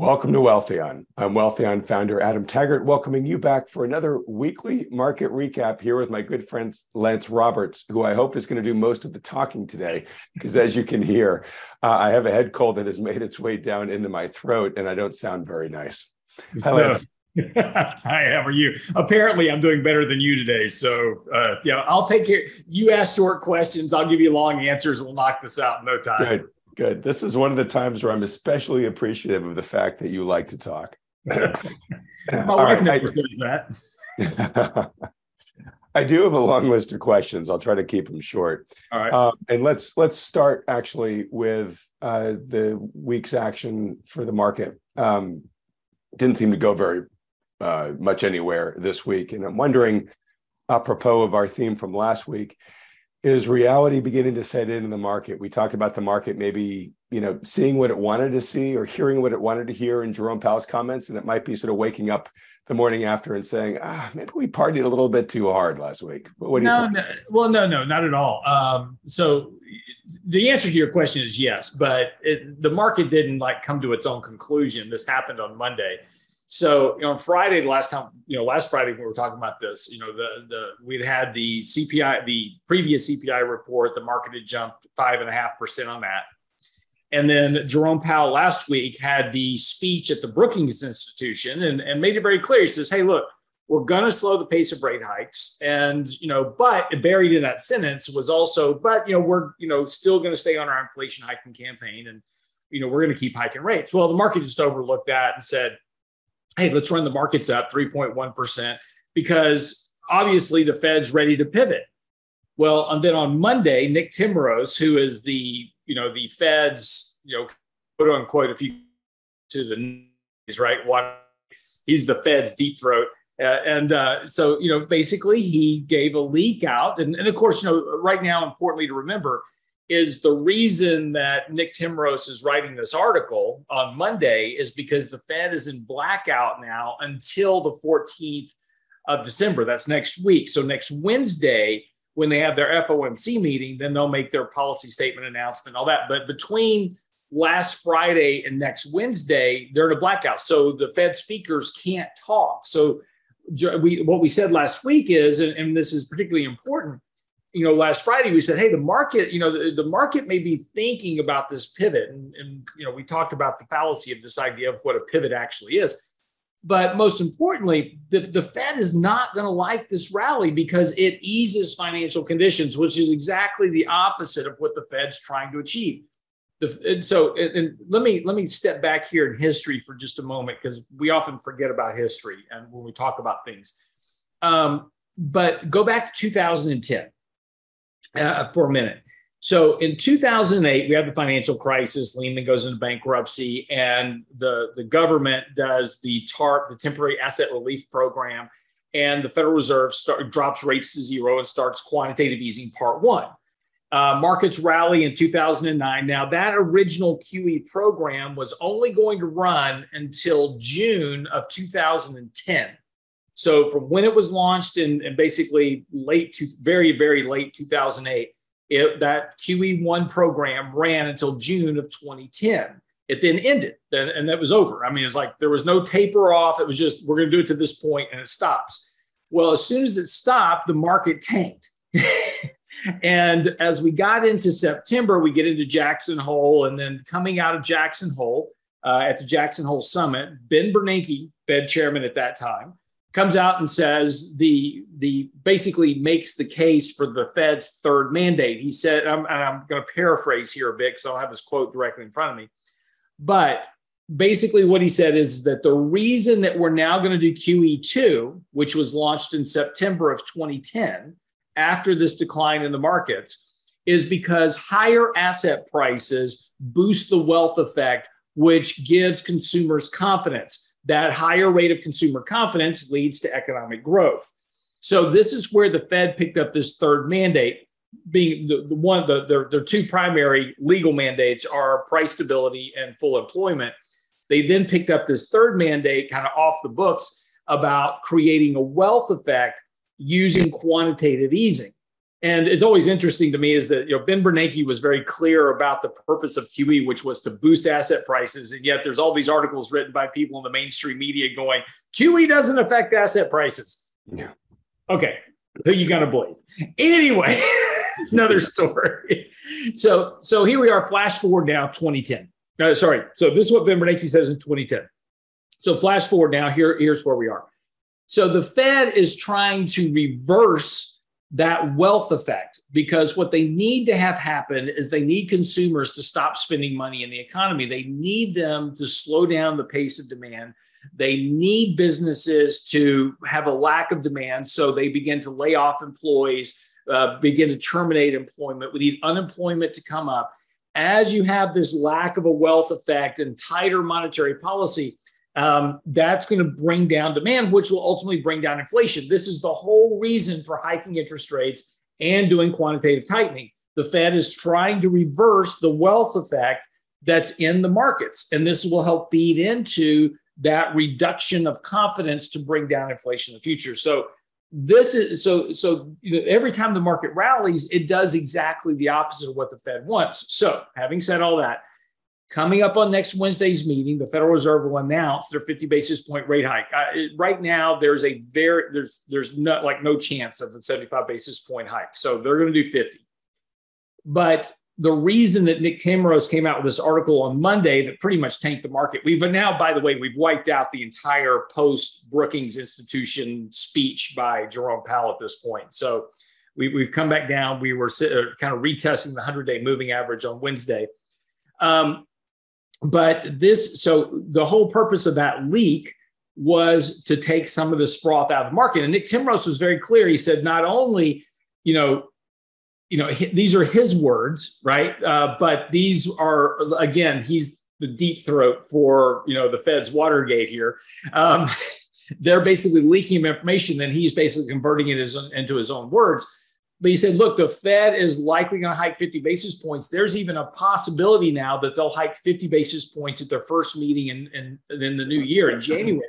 Welcome to Wealthion. I'm Wealthion founder Adam Taggart, welcoming you back for another weekly market recap here with my good friend Lance Roberts, who I hope is going to do most of the talking today, because as you can hear, I have a head cold that has made its way down into my throat, and I don't sound very nice. Hi, Lance. Hi, how are you? Apparently, I'm doing better than you today. So, I'll take care. You ask short questions. I'll give you long answers. We'll knock this out in no time. Good. This is one of the times where I'm especially appreciative of the fact that you like to talk. My wife never says that. I do have a long list of questions. I'll try to keep them short. All right. And let's start actually with the week's action for the market. Didn't seem to go very much anywhere this week. And I'm wondering, apropos of our theme from last week, is reality beginning to set in the market? We talked about the market maybe, seeing what it wanted to see or hearing what it wanted to hear in Jerome Powell's comments, and it might be sort of waking up the morning after and saying, maybe we partied a little bit too hard last week. What do you think? No, not at all. So the answer to your question is yes, but the market didn't come to its own conclusion. This happened on Monday. So, on Friday, last Friday when we were talking about this, we'd had the CPI, the previous CPI report, the market had jumped 5.5% on that. And then Jerome Powell last week had the speech at the Brookings Institution and made it very clear. He says, hey, look, we're going to slow the pace of rate hikes. And, but buried in that sentence was also, we're, still going to stay on our inflation hiking campaign. And, we're going to keep hiking rates. Well, the market just overlooked that and said, hey, let's run the markets up 3.1% because obviously the Fed's ready to pivot. Well, and then on Monday, Nick Timiraos, who is the Fed's, quote unquote, if you to the news, right? He's the Fed's deep throat. So, basically he gave a leak out. And of course, right now, importantly to remember, is the reason that Nick Timiraos is writing this article on Monday is because the Fed is in blackout now until the 14th of December. That's next week. So next Wednesday, when they have their FOMC meeting, then they'll make their policy statement announcement, all that. But between last Friday and next Wednesday, they're in a blackout. So the Fed speakers can't talk. So what we said last week is, and this is particularly important, last Friday we said, hey, the market, the market may be thinking about this pivot. And we talked about the fallacy of this idea of what a pivot actually is. But most importantly, the Fed is not going to like this rally because it eases financial conditions, which is exactly the opposite of what the Fed's trying to achieve. And let me step back here in history for just a moment, because we often forget about history and when we talk about things. But go back to 2010. For a minute. So in 2008, we had the financial crisis. Lehman goes into bankruptcy, and the government does the TARP, the Temporary Asset Relief Program, and the Federal Reserve drops rates to zero and starts quantitative easing part one. Markets rally in 2009. Now, that original QE program was only going to run until June of 2010. So from when it was launched in basically very, very late 2008, that QE1 program ran until June of 2010. It then ended, and that was over. I mean, it's like there was no taper off. It was just, we're going to do it to this point, and it stops. Well, as soon as it stopped, the market tanked. And as we got into September, we get into Jackson Hole, and then coming out of Jackson Hole, at the Jackson Hole Summit, Ben Bernanke, Fed chairman at that time, comes out and says basically makes the case for the Fed's third mandate. He said, I'm going to paraphrase here a bit because I don't have his quote directly in front of me. But basically what he said is that the reason that we're now going to do QE2, which was launched in September of 2010, after this decline in the markets, is because higher asset prices boost the wealth effect, which gives consumers confidence. That higher rate of consumer confidence leads to economic growth. So this is where the Fed picked up this third mandate, being their two primary legal mandates are price stability and full employment. They then picked up this third mandate kind of off the books about creating a wealth effect using quantitative easing. And it's always interesting to me is that, Ben Bernanke was very clear about the purpose of QE, which was to boost asset prices. And yet there's all these articles written by people in the mainstream media going, QE doesn't affect asset prices. Yeah. Okay. Who you going to believe? Anyway, another story. So here we are, flash forward now, 2010. So this is what Ben Bernanke says in 2010. So flash forward now, here's where we are. So the Fed is trying to reverse that wealth effect, because what they need to have happen is they need consumers to stop spending money in the economy. They need them to slow down the pace of demand. They need businesses to have a lack of demand, so they begin to lay off employees, begin to terminate employment. We need unemployment to come up. As you have this lack of a wealth effect and tighter monetary policy, that's going to bring down demand, which will ultimately bring down inflation. This is the whole reason for hiking interest rates and doing quantitative tightening. The Fed is trying to reverse the wealth effect that's in the markets, and this will help feed into that reduction of confidence to bring down inflation in the future. So this is every time the market rallies, it does exactly the opposite of what the Fed wants. So having said all that, coming up on next Wednesday's meeting, the Federal Reserve will announce their 50 basis point rate hike. Right now, there's no chance of a 75 basis point hike. So they're going to do 50. But the reason that Nick Timrose came out with this article on Monday that pretty much tanked the market, we've wiped out the entire post-Brookings Institution speech by Jerome Powell at this point. So we've come back down. We were kind of retesting the 100-day moving average on Wednesday. But the whole purpose of that leak was to take some of this froth out of the market. And Nick Timrose was very clear. He said, not only, these are his words, right? But these are, again, he's the deep throat for, the Fed's Watergate here. They're basically leaking him information, then he's basically converting it into his own words. But he said, look, the Fed is likely going to hike 50 basis points. There's even a possibility now that they'll hike 50 basis points at their first meeting in the new year in January.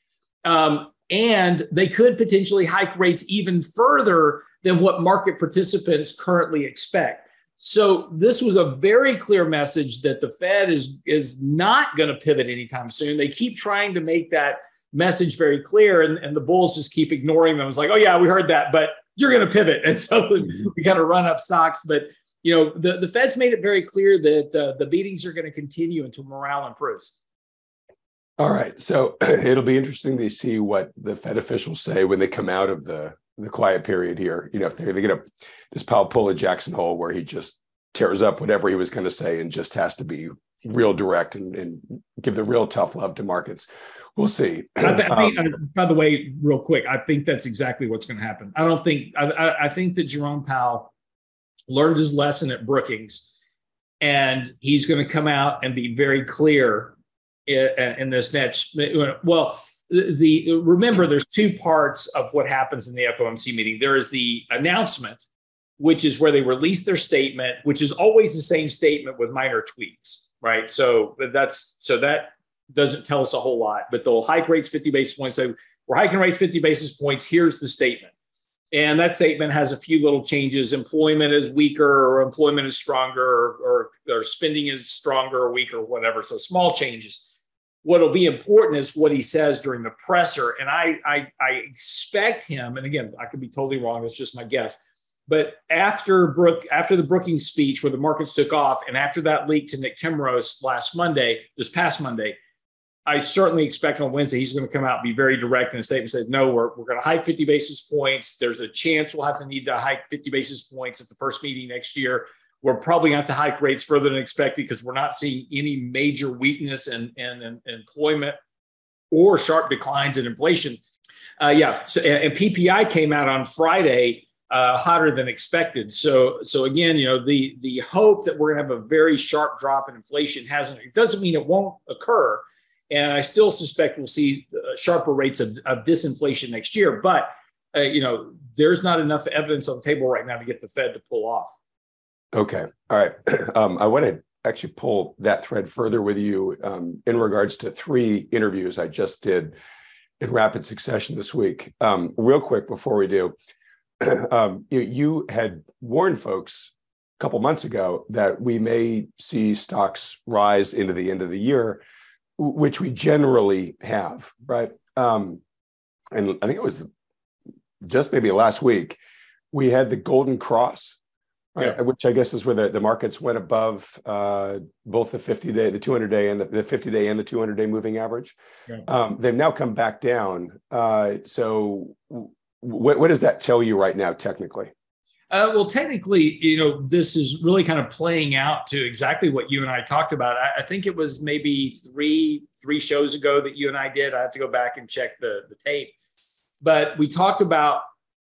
And they could potentially hike rates even further than what market participants currently expect. So this was a very clear message that the Fed is not going to pivot anytime soon. They keep trying to make that message very clear, and the bulls just keep ignoring them. It's like, oh yeah, we heard that, but you're going to pivot. And so we kind of run up stocks. But, the Fed's made it very clear that the meetings are going to continue until morale improves. All right. So it'll be interesting to see what the Fed officials say when they come out of the quiet period here. If they're going to does Powell pull a Jackson Hole where he just tears up whatever he was going to say and just has to be real direct and give the real tough love to markets. We'll see. I think, by the way, real quick, I think that's exactly what's going to happen. I think that Jerome Powell learned his lesson at Brookings, and he's going to come out and be very clear in this next. Well, remember, there's two parts of what happens in the FOMC meeting. There is the announcement, which is where they release their statement, which is always the same statement with minor tweaks, right? So that doesn't tell us a whole lot, but they'll hike rates 50 basis points. So we're hiking rates 50 basis points. Here's the statement. And that statement has a few little changes. Employment is weaker, or employment is stronger, or spending is stronger or weaker, or whatever. So small changes. What'll be important is what he says during the presser. And I expect him, and again, I could be totally wrong. It's just my guess. But after the Brookings speech where the markets took off, and after that leak to Nick Timrose this past Monday, I certainly expect on Wednesday he's going to come out and be very direct in a statement and say, no, we're going to hike 50 basis points. There's a chance we'll have to need to hike 50 basis points at the first meeting next year. We're probably going to have to hike rates further than expected because we're not seeing any major weakness in employment or sharp declines in inflation. So, and PPI came out on Friday hotter than expected. So again, the hope that we're going to have a very sharp drop in inflation it doesn't mean it won't occur. And I still suspect we'll see sharper rates of disinflation next year. But, there's not enough evidence on the table right now to get the Fed to pull off. Okay. All right. I want to actually pull that thread further with you in regards to 3 interviews I just did in rapid succession this week. Real quick before we do, you had warned folks a couple months ago that we may see stocks rise into the end of the year, which we generally have, right? And I think it was just maybe last week, we had the Golden Cross, right? Which I guess is where the markets went above both the 50-day, the 200-day, and the 50-day and the 200-day moving average. They've now come back down. So what does that tell you right now, technically? Well, technically, this is really kind of playing out to exactly what you and I talked about. I think it was maybe three shows ago that you and I did. I have to go back and check the tape. But we talked about,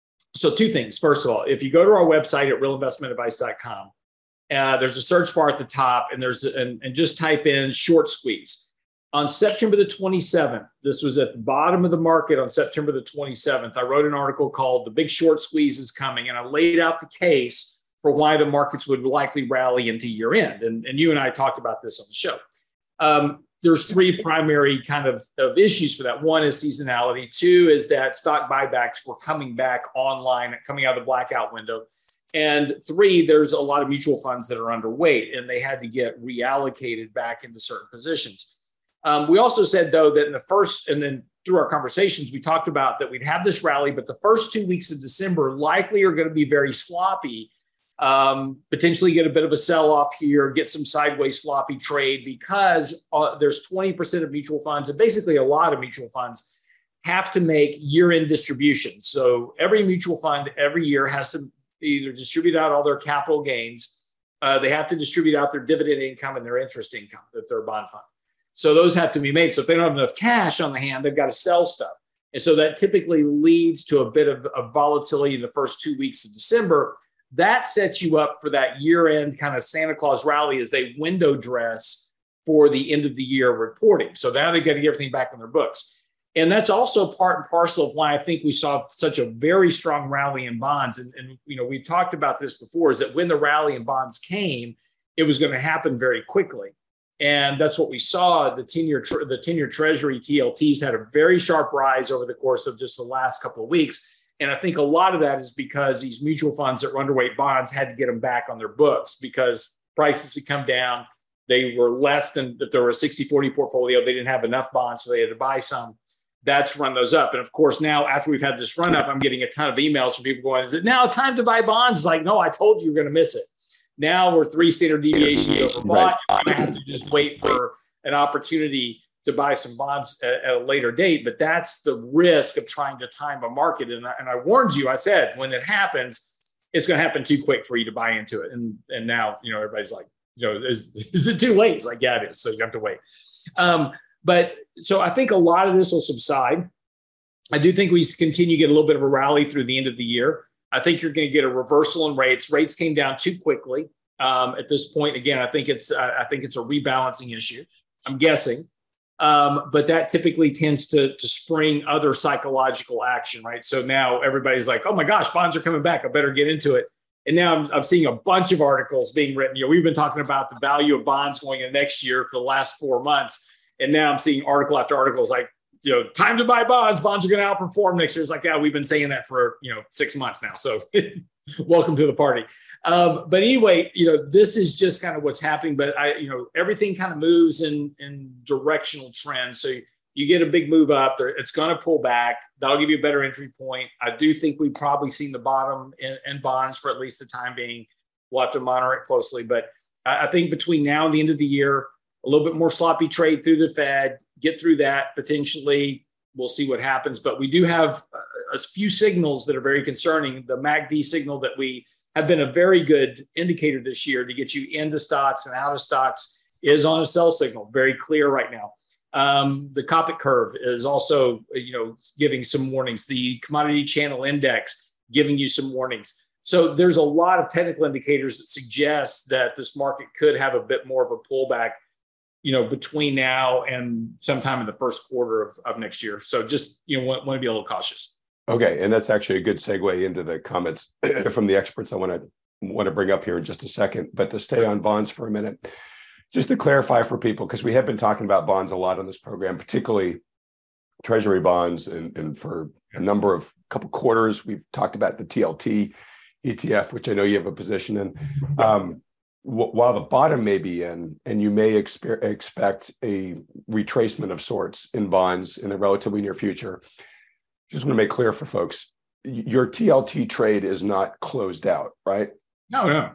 so two things. First of all, if you go to our website at realinvestmentadvice.com, there's a search bar at the top, and and just type in short squeeze. On September the 27th, this was at the bottom of the market on September the 27th, I wrote an article called The Big Short Squeeze is Coming, and I laid out the case for why the markets would likely rally into year end. And you and I talked about this on the show. There's three primary kind of issues for that. One is seasonality. Two is that stock buybacks were coming back online, coming out of the blackout window. And three, there's a lot of mutual funds that are underweight, and they had to get reallocated back into certain positions. We also said, though, that in the first, and then through our conversations, we talked about that we'd have this rally, but the first 2 weeks of December likely are going to be very sloppy, potentially get a bit of a sell-off here, get some sideways sloppy trade, because there's 20% of mutual funds, and basically a lot of mutual funds have to make year-end distributions. So every mutual fund every year has to either distribute out all their capital gains, they have to distribute out their dividend income and their interest income if they're a bond fund. So those have to be made. So if they don't have enough cash on the hand, they've got to sell stuff. And so that typically leads to a bit of volatility in the first 2 weeks of December. That sets you up for that year-end kind of Santa Claus rally as they window dress for the end of the year reporting. So now they got to get everything back on their books. And that's also part and parcel of why I think we saw such a very strong rally in bonds. And we talked about this before, is that when the rally in bonds came, it was going to happen very quickly. And that's what we saw. The 10-year Treasury TLTs had a very sharp rise over the course of just the last couple of weeks. And I think a lot of that is because these mutual funds that were underweight bonds had to get them back on their books because prices had come down. They were less than, if there were a 60-40 portfolio, they didn't have enough bonds, so they had to buy some. That's run those up. And of course, now after we've had this run up, I'm getting a ton of emails from people going, is it now time to buy bonds? It's like, no, I told you you're going to miss it. Now we're 3 standard deviations overbought. Right. You're going to have to just wait for an opportunity to buy some bonds at a later date. But that's the risk of trying to time a market. And I warned you, I said, when it happens, it's going to happen too quick for you to buy into it. And now, everybody's like, is it too late? It's like, yeah, it is. So you have to wait. But so I think a lot of this will subside. I do think we continue to get a little bit of a rally through the end of the year. I think you're going to get a reversal in rates. Rates came down too quickly at this point. Again, I think it's a rebalancing issue, I'm guessing. But that typically tends to spring other psychological action, right? So now everybody's like, oh my gosh, bonds are coming back. I better get into it. And now I'm seeing a bunch of articles being written. We've been talking about the value of bonds going into next year for the last 4 months. And now I'm seeing article after article like, time to buy bonds. Bonds are going to outperform next year. It's like, yeah, we've been saying that for, 6 months now. So welcome to the party. But anyway, this is just kind of what's happening. But everything kind of moves in directional trends. So you get a big move up there. It's going to pull back. That'll give you a better entry point. I do think we've probably seen the bottom in bonds for at least the time being. We'll have to monitor it closely. But I think between now and the end of the year, a little bit more sloppy trade through the Fed, get through that potentially. We'll see what happens. But we do have a few signals that are very concerning. The MACD signal that we have been a very good indicator this year to get you into stocks and out of stocks is on a sell signal, very clear right now. The Copic curve is also, giving some warnings. The commodity channel index giving you some warnings. So there's a lot of technical indicators that suggest that this market could have a bit more of a pullback between now and sometime in the first quarter of next year. So just, want to be a little cautious. Okay. And that's actually a good segue into the comments from the experts I want to bring up here in just a second. But to stay on bonds for a minute, just to clarify for people, because we have been talking about bonds a lot on this program, particularly treasury bonds, and for a couple quarters, we've talked about the TLT ETF, which I know you have a position in. While the bottom may be in, and you may expect a retracement of sorts in bonds in the relatively near future, just want to make clear for folks, your TLT trade is not closed out, right? No.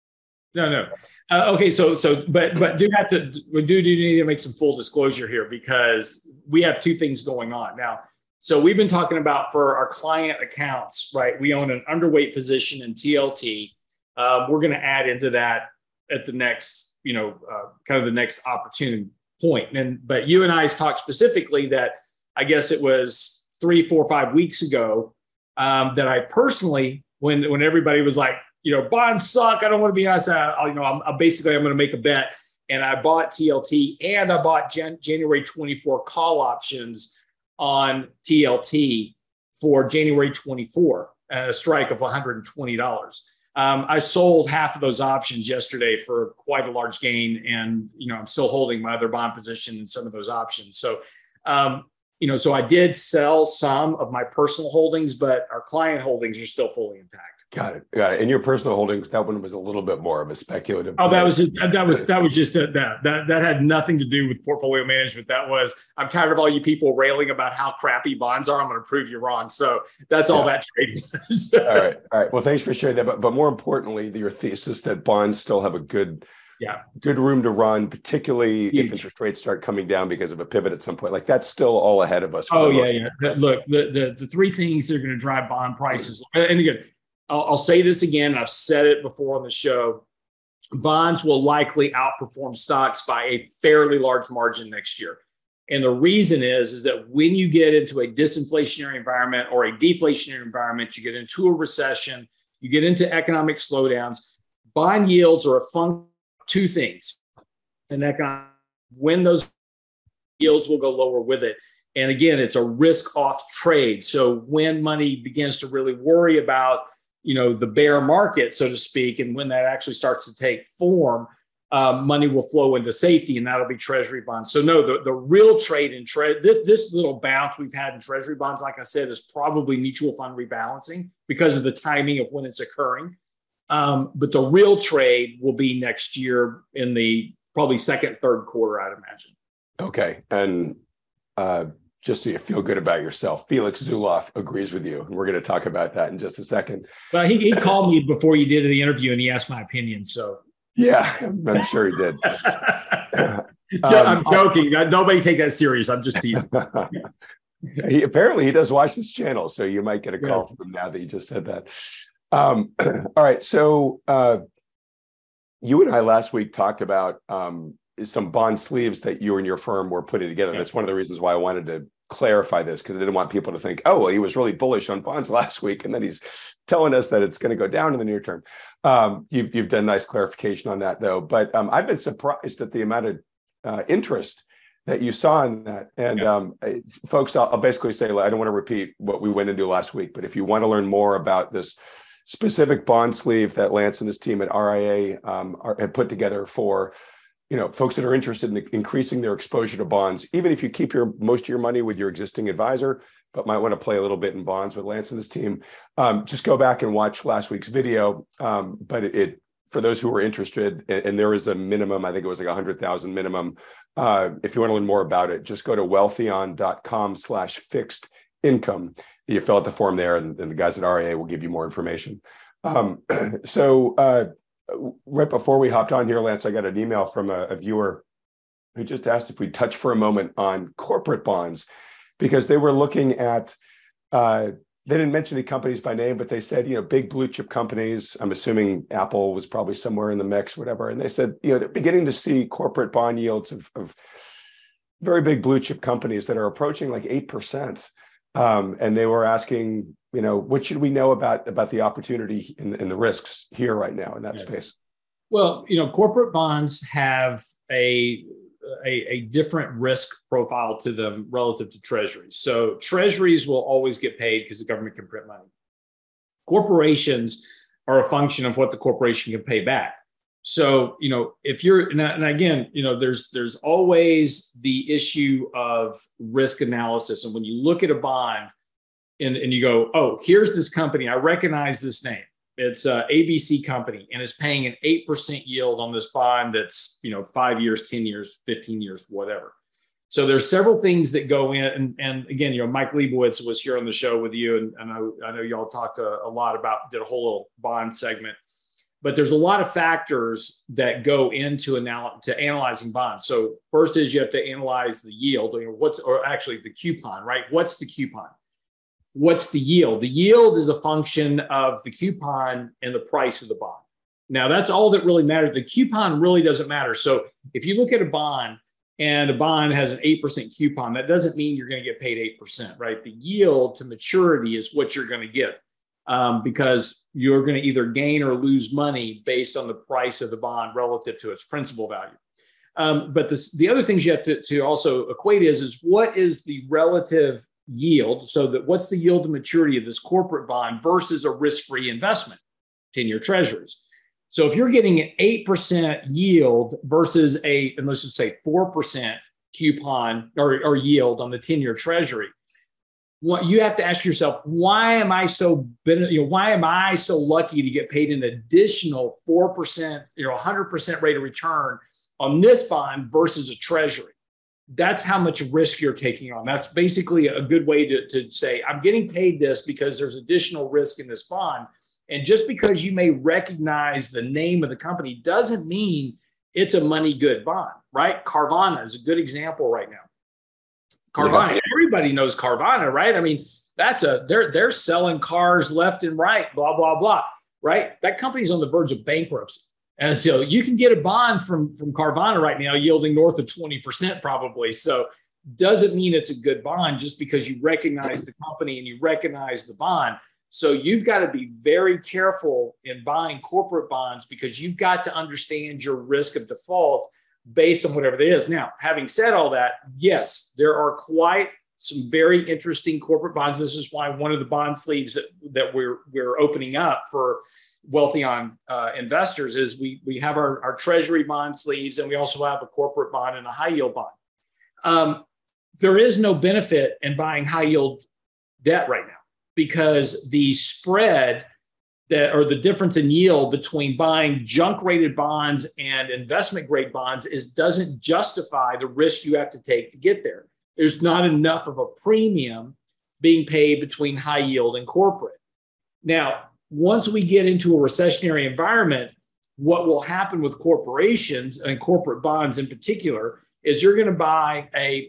Okay, but we do need to make some full disclosure here, because we have two things going on now. So we've been talking about, for our client accounts, right? We own an underweight position in TLT. We're going to add into that at the next, kind of the next opportune point. But you and I talked specifically that, I guess it was 3, 4, 5 weeks ago, that I personally, when everybody was like, bonds suck, I don't want to be honest, I'm going to make a bet. And I bought TLT, and I bought January 24 call options on TLT for January 24, a strike of $120. I sold half of those options yesterday for quite a large gain. And, I'm still holding my other bond position in some of those options. So, so I did sell some of my personal holdings, but our client holdings are still fully intact. Got it. And your personal holdings, that one was a little bit more of a speculative. Oh, that was just that had nothing to do with portfolio management. I'm tired of all you people railing about how crappy bonds are. I'm going to prove you wrong. So that's all that trade was. All right. Well, thanks for sharing that. But more importantly, your thesis that bonds still have a good room to run, particularly if interest rates start coming down because of a pivot at some point. Like, that's still all ahead of us. Look, the three things that are going to drive bond prices, and again, I'll say this again, I've said it before on the show, bonds will likely outperform stocks by a fairly large margin next year. And the reason is that when you get into a disinflationary environment or a deflationary environment, you get into a recession, you get into economic slowdowns, bond yields are a function of two things. And when those yields will go lower with it. And again, it's a risk-off trade. So when money begins to really worry about the bear market, so to speak, and when that actually starts to take form, money will flow into safety, and that'll be treasury bonds. So no, the real trade in this little bounce we've had in treasury bonds, like I said, is probably mutual fund rebalancing because of the timing of when it's occurring. But the real trade will be next year in the probably second, third quarter, I'd imagine. Okay. And just so you feel good about yourself, Felix Zulauf agrees with you. And we're going to talk about that in just a second. Well, he called me before you did the interview, and he asked my opinion. So yeah, I'm sure he did. I'm joking. Nobody take that serious. I'm just teasing. He does watch this channel, so you might get a call from him now that you just said that. All right. So you and I last week talked about some bond sleeves that you and your firm were putting together. That's one of the reasons why I wanted to clarify this, because I didn't want people to think, oh, well, he was really bullish on bonds last week, and then he's telling us that it's going to go down in the near term. You've done nice clarification on that, though. But I've been surprised at the amount of interest that you saw in that. And folks, I'll basically say, I don't want to repeat what we went into last week, but if you want to learn more about this specific bond sleeve that Lance and his team at RIA have put together for folks that are interested in increasing their exposure to bonds, even if you keep most of your money with your existing advisor, but might want to play a little bit in bonds with Lance and his team, just go back and watch last week's video. But for those who are interested, and there is a minimum, I think it was like 100,000 minimum. If you want to learn more about it, just go to wealthion.com/fixed income. You fill out the form there, and the guys at RIA will give you more information. Right before we hopped on here, Lance, I got an email from a viewer who just asked if we'd touch for a moment on corporate bonds, because they were looking at, they didn't mention the companies by name, but they said, big blue chip companies. I'm assuming Apple was probably somewhere in the mix, whatever. And they said, they're beginning to see corporate bond yields of very big blue chip companies that are approaching like 8%. And they were asking, what should we know about the opportunity and the risks here right now in that space? Well, corporate bonds have a different risk profile to them relative to treasuries. So treasuries will always get paid because the government can print money. Corporations are a function of what the corporation can pay back. So, if you're, and again, there's always the issue of risk analysis. And when you look at a bond and you go, oh, here's this company, I recognize this name. It's a ABC company and is paying an 8% yield on this bond that's, 5 years, 10 years, 15 years, whatever. So there's several things that go in. And again, Mike Leibowitz was here on the show with you. And I know y'all talked a lot about, did a whole little bond segment. But there's a lot of factors that go into analyzing bonds. So first is you have to analyze the yield, or actually the coupon, right? What's the coupon? What's the yield? The yield is a function of the coupon and the price of the bond. Now, that's all that really matters. The coupon really doesn't matter. So if you look at a bond and a bond has an 8% coupon, that doesn't mean you're going to get paid 8%, right? The yield to maturity is what you're going to get. Because you're going to either gain or lose money based on the price of the bond relative to its principal value. But the other things you have to also equate is what is the relative yield? So that what's the yield to maturity of this corporate bond versus a risk-free investment, 10-year treasuries. So if you're getting an 8% yield versus and let's just say 4% coupon or yield on the 10-year treasury, what you have to ask yourself, why am I so lucky to get paid an additional 4%, 100% rate of return on this bond versus a treasury? That's how much risk you're taking on. That's basically a good way to say, I'm getting paid this because there's additional risk in this bond. And just because you may recognize the name of the company doesn't mean it's a money good bond, right? Carvana is a good example right now. Carvana, everybody knows Carvana, right? I mean, they're selling cars left and right, blah, blah, blah, right? That company's on the verge of bankruptcy. And so you can get a bond from Carvana right now yielding north of 20% probably. So doesn't mean it's a good bond just because you recognize the company and you recognize the bond. So you've got to be very careful in buying corporate bonds because you've got to understand your risk of default based on whatever it is. Now, having said all that, yes, there are quite some very interesting corporate bonds. This is why one of the bond sleeves that we're opening up for Wealthion investors is we have our treasury bond sleeves, and we also have a corporate bond and a high yield bond. There is no benefit in buying high yield debt right now because the spread or the difference in yield between buying junk rated bonds and investment grade bonds doesn't justify the risk you have to take to get there. There's not enough of a premium being paid between high yield and corporate. Now, once we get into a recessionary environment, what will happen with corporations and corporate bonds in particular is you're going to buy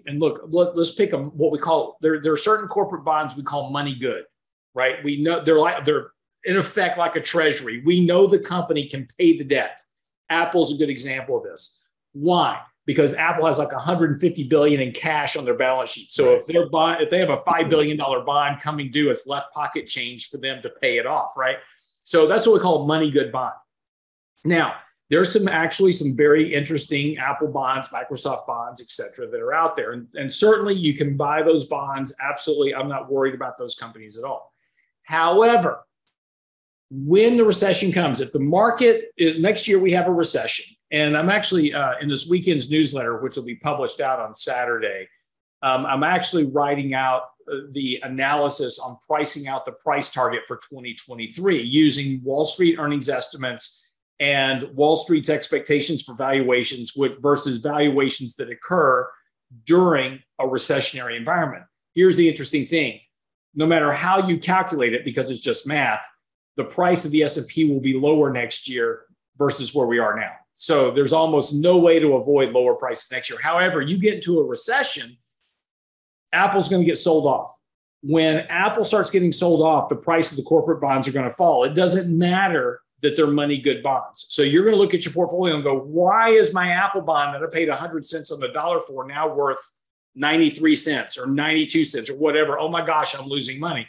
let's pick what we call, there are certain corporate bonds we call money good, right? We know they're in effect like a treasury. We know the company can pay the debt. Apple's a good example of this. Why? Because Apple has like $150 billion in cash on their balance sheet. So if they have a $5 billion bond coming due, it's left pocket change for them to pay it off, right? So that's what we call money good bond. Now, there's some very interesting Apple bonds, Microsoft bonds, et cetera, that are out there. And certainly you can buy those bonds. Absolutely. I'm not worried about those companies at all. However, when the recession comes, if the market, next year we have a recession, and I'm actually in this weekend's newsletter, which will be published out on Saturday, I'm actually writing out the analysis on pricing out the price target for 2023 using Wall Street earnings estimates and Wall Street's expectations for valuations versus valuations that occur during a recessionary environment. Here's the interesting thing. No matter how you calculate it, because it's just math, the price of the S&P will be lower next year versus where we are now. So there's almost no way to avoid lower prices next year. However, you get into a recession, Apple's going to get sold off. When Apple starts getting sold off, the price of the corporate bonds are going to fall. It doesn't matter that they're money good bonds. So you're going to look at your portfolio and go, why is my Apple bond that I paid 100 cents on the dollar for now worth 93 cents or 92 cents or whatever? Oh my gosh, I'm losing money.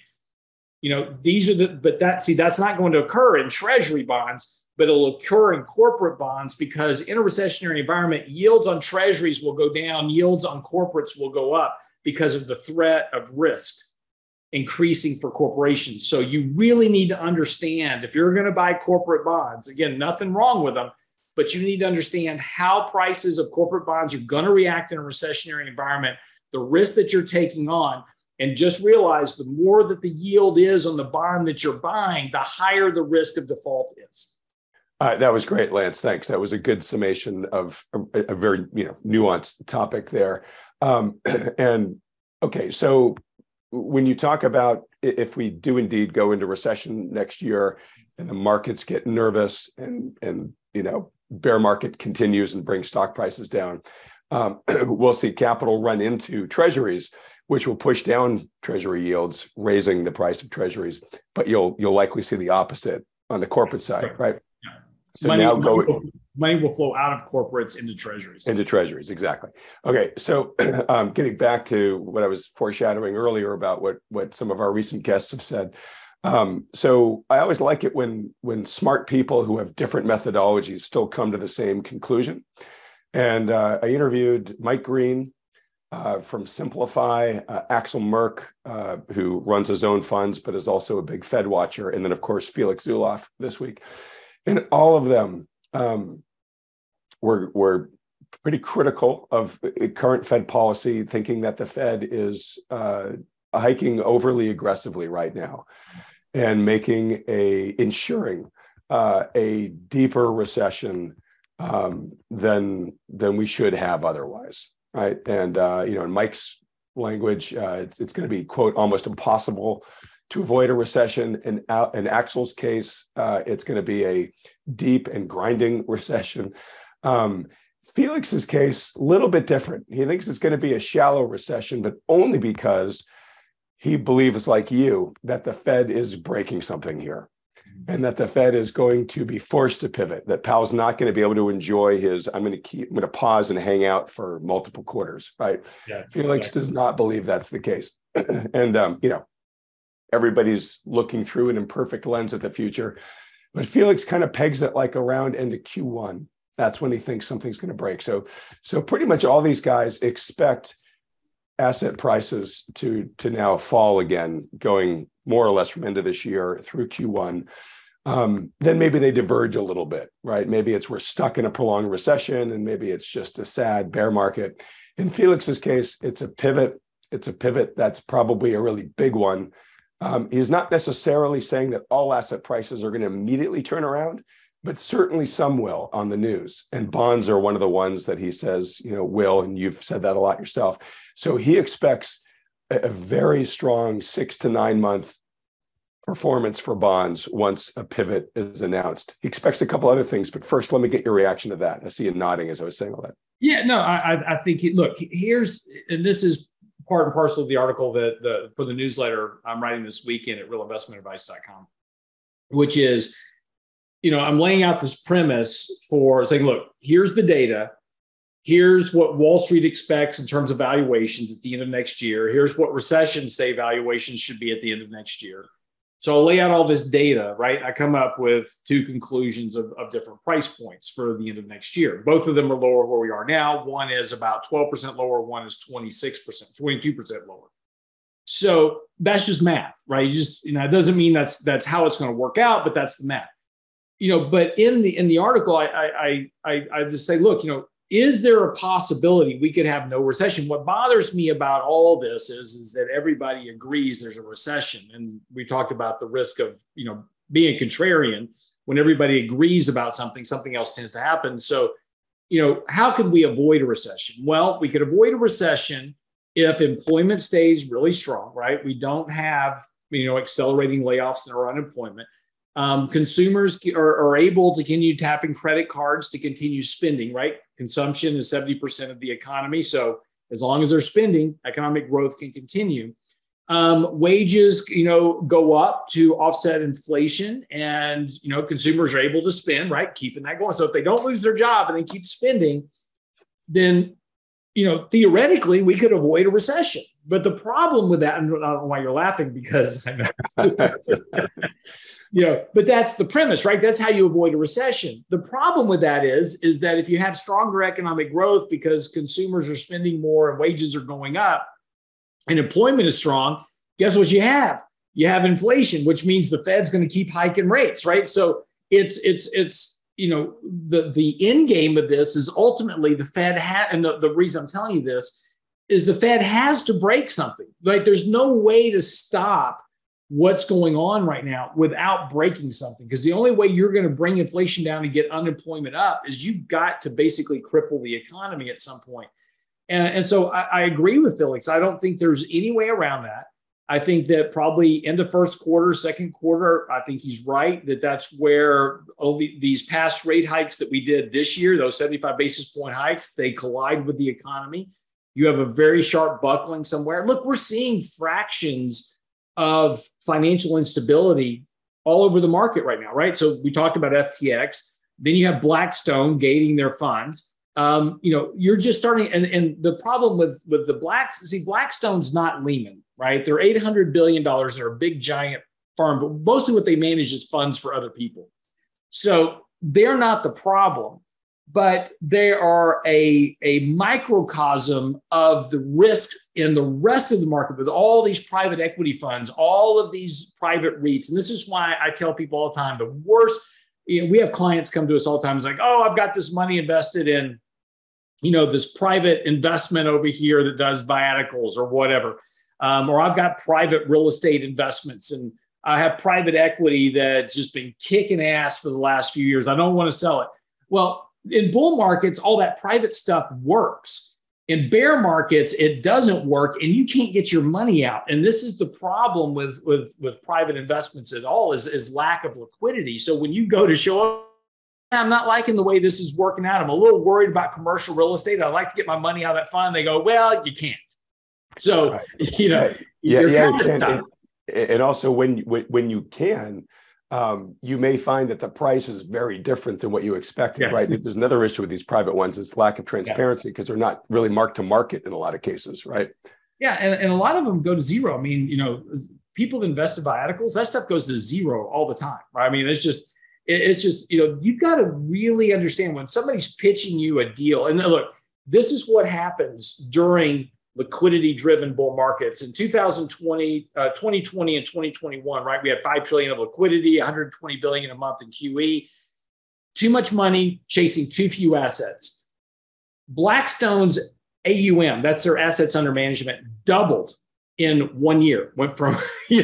That's not going to occur in treasury bonds, but it'll occur in corporate bonds because in a recessionary environment, yields on treasuries will go down, yields on corporates will go up because of the threat of risk increasing for corporations. So you really need to understand if you're going to buy corporate bonds, again, nothing wrong with them, but you need to understand how prices of corporate bonds are going to react in a recessionary environment, the risk that you're taking on, and just realize the more that the yield is on the bond that you're buying, the higher the risk of default is. That was great, Lance. Thanks. That was a good summation of a very nuanced topic there. And okay, so when you talk about if we do indeed go into recession next year and the markets get nervous and bear market continues and brings stock prices down, we'll see capital run into treasuries, which will push down treasury yields, raising the price of treasuries. But you'll likely see the opposite on the corporate side, right? Yeah. So money will flow out of corporates into treasuries. Into treasuries, exactly. Okay, so getting back to what I was foreshadowing earlier about what some of our recent guests have said. So I always like it when smart people who have different methodologies still come to the same conclusion. And I interviewed Mike Green from Simplify, Axel Merk, who runs his own funds, but is also a big Fed watcher, and then, of course, Felix Zulauf this week. And all of them were pretty critical of current Fed policy, thinking that the Fed is hiking overly aggressively right now and ensuring a deeper recession than we should have otherwise, right? And in Mike's language, it's going to be, quote, almost impossible to avoid a recession. In Axel's case, it's going to be a deep and grinding recession. Felix's case, a little bit different. He thinks it's going to be a shallow recession, but only because he believes, like you, that the Fed is breaking something here, and that the Fed is going to be forced to pivot, that Powell's not going to be able to enjoy his, I'm going to pause and hang out for multiple quarters, right? Yeah, Felix does not believe that's the case. And, everybody's looking through an imperfect lens at the future, but Felix kind of pegs it like around end of Q1. That's when he thinks something's going to break. So pretty much all these guys expect asset prices to now fall again, going more or less from end of this year through Q1. Then maybe they diverge a little bit, right? Maybe we're stuck in a prolonged recession, and maybe it's just a sad bear market. In Felix's case, it's a pivot. It's a pivot that's probably a really big one. He's not necessarily saying that all asset prices are going to immediately turn around, but certainly some will on the news. And bonds are one of the ones that he says, will, and you've said that a lot yourself. So he expects a very strong 6 to 9 month performance for bonds once a pivot is announced. He expects a couple other things, but first, let me get your reaction to that. I see you nodding as I was saying all that. Yeah, no, I think, look, and this is part and parcel of the article for the newsletter I'm writing this weekend at realinvestmentadvice.com, which is, I'm laying out this premise for saying, look, here's the data. Here's what Wall Street expects in terms of valuations at the end of next year. Here's what recessions say valuations should be at the end of next year. So I'll lay out all this data, right? I come up with two conclusions of different price points for the end of next year. Both of them are lower where we are now. One is about 12% lower. One is 26%, 22% lower. So that's just math, right? It doesn't mean that's how it's going to work out, but that's the math. But in the article, I just say, look, is there a possibility we could have no recession? What bothers me about all this is that everybody agrees there's a recession. And we talked about the risk of, being a contrarian. When everybody agrees about something else tends to happen. So, how could we avoid a recession? Well, we could avoid a recession if employment stays really strong, right? We don't have, accelerating layoffs or unemployment. Consumers are able to continue tapping credit cards to continue spending, right? Consumption is 70% of the economy. So as long as they're spending, economic growth can continue. Wages, go up to offset inflation, and, consumers are able to spend, right? Keeping that going. So if they don't lose their job and they keep spending, then, theoretically we could avoid a recession. But the problem with that, and I don't know why you're laughing, because I know, but that's the premise, right? That's how you avoid a recession. The problem with that is that if you have stronger economic growth because consumers are spending more and wages are going up and employment is strong, guess what you have? You have inflation, which means the Fed's going to keep hiking rates, right? So it's the end game of this is ultimately the Fed and the reason I'm telling you this is the Fed has to break something. Like there's no way to stop what's going on right now without breaking something. Because the only way you're going to bring inflation down and get unemployment up is you've got to basically cripple the economy at some point. And so I agree with Felix. I don't think there's any way around that. I think that probably end of first quarter, second quarter, I think he's right that that's where all these past rate hikes that we did this year, those 75 basis point hikes, they collide with the economy. You have a very sharp buckling somewhere. Look, we're seeing fractions of financial instability all over the market right now, right? So we talked about FTX. Then you have Blackstone gating their funds. You're just starting, and the problem with the Blackstone's not Lehman, right? They're $800 billion. They're a big, giant firm, but mostly what they manage is funds for other people. So they're not the problem, but they are a microcosm of the risk in the rest of the market with all these private equity funds, all of these private REITs. And this is why I tell people all the time, the worst, we have clients come to us all the time. It's like, oh, I've got this money invested in, this private investment over here that does viaticals or whatever. Or I've got private real estate investments and I have private equity that's just been kicking ass for the last few years. I don't want to sell it. Well, in bull markets, all that private stuff works. In bear markets, it doesn't work and you can't get your money out. And this is the problem with private investments at all is lack of liquidity. So when you go to show up, I'm not liking the way this is working out. I'm a little worried about commercial real estate. I'd like to get my money out of that fund. They go, well, you can't. So, you're kind of stuck. And also when you can, you may find that the price is very different than what you expected, right? There's another issue with these private ones. It's lack of transparency because they're not really marked to market in a lot of cases, right? Yeah. And a lot of them go to zero. I mean, people invest in viaticals, that stuff goes to zero all the time, right? I mean, it's just, you've got to really understand when somebody's pitching you a deal. And look, this is what happens during liquidity-driven bull markets. In 2020 and 2021, right, we had $5 trillion of liquidity, $120 billion a month in QE. Too much money chasing too few assets. Blackstone's AUM, that's their assets under management, doubled in 1 year. Went from,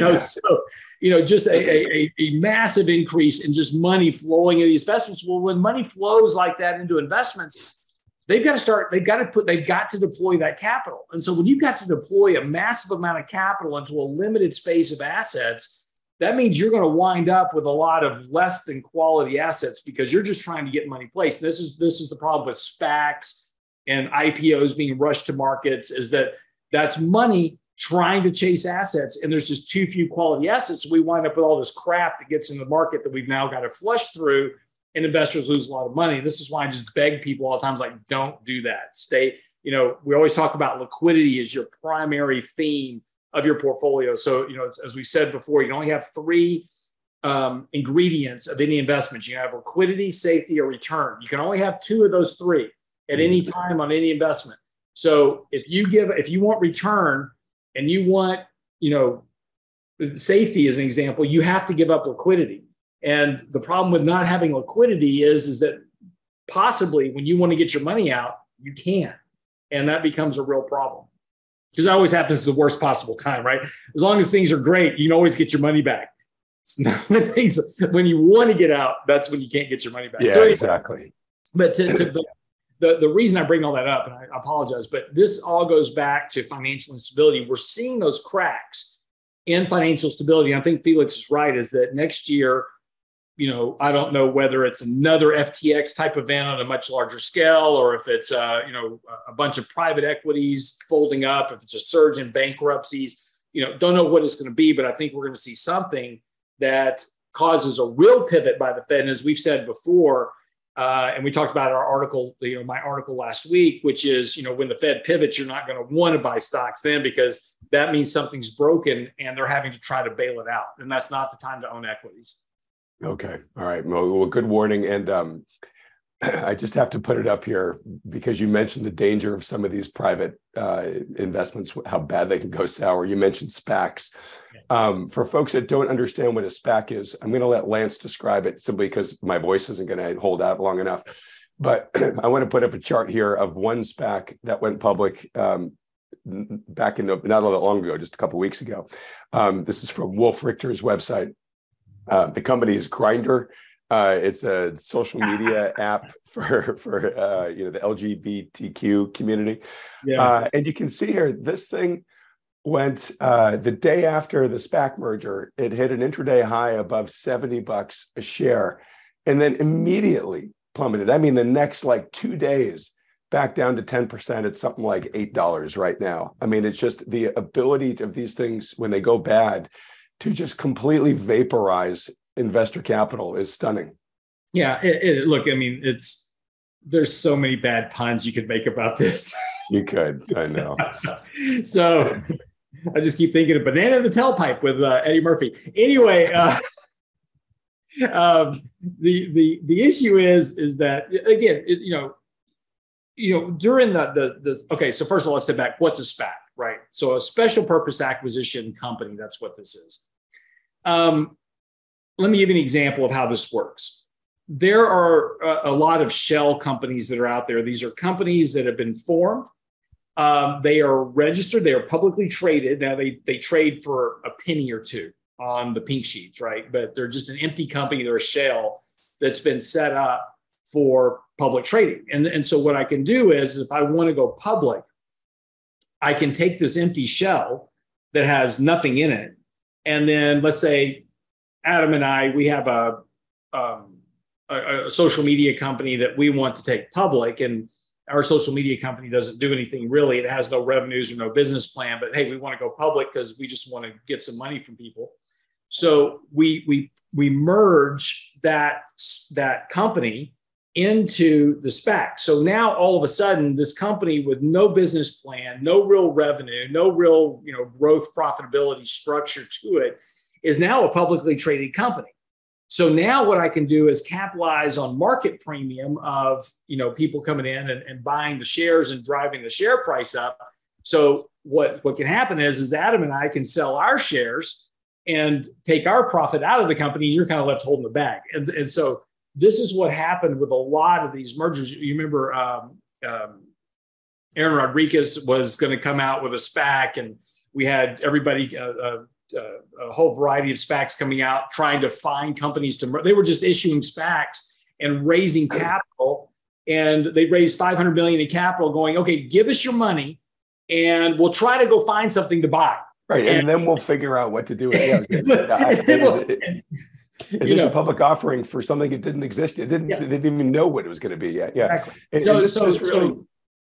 just a massive increase in just money flowing in these investments. Well, when money flows like that into investments, they've got to deploy that capital. And so when you've got to deploy a massive amount of capital into a limited space of assets, that means you're going to wind up with a lot of less than quality assets because you're just trying to get money placed. And this is the problem with SPACs and IPOs being rushed to markets is that's money trying to chase assets. And there's just too few quality assets. So we wind up with all this crap that gets in the market that we've now got to flush through. And investors lose a lot of money. This is why I just beg people all the time, like, don't do that. Stay, we always talk about liquidity as your primary theme of your portfolio. So, as we said before, you only have three ingredients of any investment. You have liquidity, safety, or return. You can only have two of those three at any time on any investment. So if you want return and you want, safety as an example, you have to give up liquidity. And the problem with not having liquidity is that possibly when you want to get your money out, you can't. And that becomes a real problem. Because that always happens at the worst possible time, right? As long as things are great, you can always get your money back. It's not when you want to get out, that's when you can't get your money back. Yeah, so anyway, exactly. But the reason I bring all that up, and I apologize, but this all goes back to financial instability. We're seeing those cracks in financial stability. And I think Felix is right, is that next year, I don't know whether it's another FTX type event on a much larger scale, or if it's, a bunch of private equities folding up, if it's a surge in bankruptcies, don't know what it's going to be, but I think we're going to see something that causes a real pivot by the Fed. And as we've said before, and we talked about our article, my article last week, which is, when the Fed pivots, you're not going to want to buy stocks then because that means something's broken and they're having to try to bail it out. And that's not the time to own equities. Okay. All right. Well, good warning. And I just have to put it up here because you mentioned the danger of some of these private investments, how bad they can go sour. You mentioned SPACs. For folks that don't understand what a SPAC is, I'm going to let Lance describe it simply because my voice isn't going to hold out long enough. But I want to put up a chart here of one SPAC that went public back in not all that long ago, just a couple of weeks ago. This is from Wolf Richter's website. The company is Grindr. It's a social media app for the LGBTQ community. Yeah. And you can see here, this thing went the day after the SPAC merger, it hit an intraday high above $70 a share, and then immediately plummeted. I mean, the next like 2 days back down to 10%. It's something like $8 right now. I mean, it's just the ability of these things when they go bad to just completely vaporize investor capital is stunning. Yeah, look, I mean, there's so many bad puns you could make about this. You could, I know. So I just keep thinking of Banana in the Tailpipe with Eddie Murphy. Anyway, the issue is that again, during the okay. So first of all, let's step back. What's a SPAC, right? So a special purpose acquisition company. That's what this is. Let me give you an example of how this works. There are a lot of shell companies that are out there. These are companies that have been formed. They are registered. They are publicly traded. Now they trade for a penny or two on the pink sheets, right? But they're just an empty company. They're a shell that's been set up for public trading. And so what I can do is if I want to go public, I can take this empty shell that has nothing in it. And then let's say Adam and I, we have a social media company that we want to take public, and our social media company doesn't do anything really. It has no revenues or no business plan, but hey, we want to go public because we just want to get some money from people. So we merge that company into the SPAC. So now all of a sudden, this company with no business plan, no real revenue, no real growth profitability structure to it is now a publicly traded company. So now what I can do is capitalize on market premium of people coming in and buying the shares and driving the share price up. So what can happen is Adam and I can sell our shares and take our profit out of the company, and you're kind of left holding the bag. And so this is what happened with a lot of these mergers. You remember Aaron Rodriguez was going to come out with a SPAC, and we had everybody, a whole variety of SPACs coming out trying to find companies to merge. They were just issuing SPACs and raising capital, and they raised $500 million in capital going, okay, give us your money and we'll try to go find something to buy. Right. And then we'll figure out what to do with it. There's a public offering for something that didn't exist. They didn't even know what it was going to be yet. Yeah. Exactly.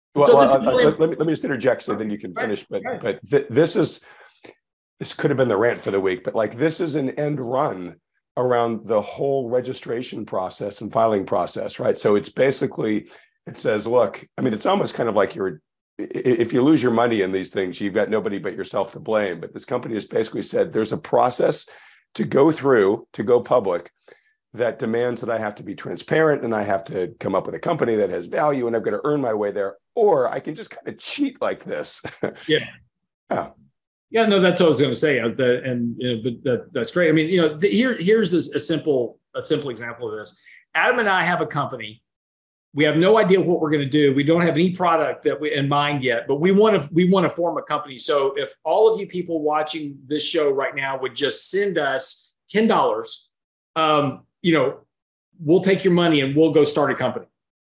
Let me just interject so then you can finish. But this could have been the rant for the week, but like this is an end run around the whole registration process and filing process, right? So it's basically, it says, look, I mean, it's almost kind of like if you lose your money in these things, you've got nobody but yourself to blame. But this company has basically said there's a process to go through to go public that demands that I have to be transparent and I have to come up with a company that has value and I've got to earn my way there, or I can just kind of cheat like this. Yeah. Yeah, no, that's what I was going to say. But that's great. I mean, here's a simple example of this. Adam and I have a company. We have no idea what we're going to do. We don't have any product that we in mind yet, but we want to form a company. So if all of you people watching this show right now would just send us $10, we'll take your money and we'll go start a company.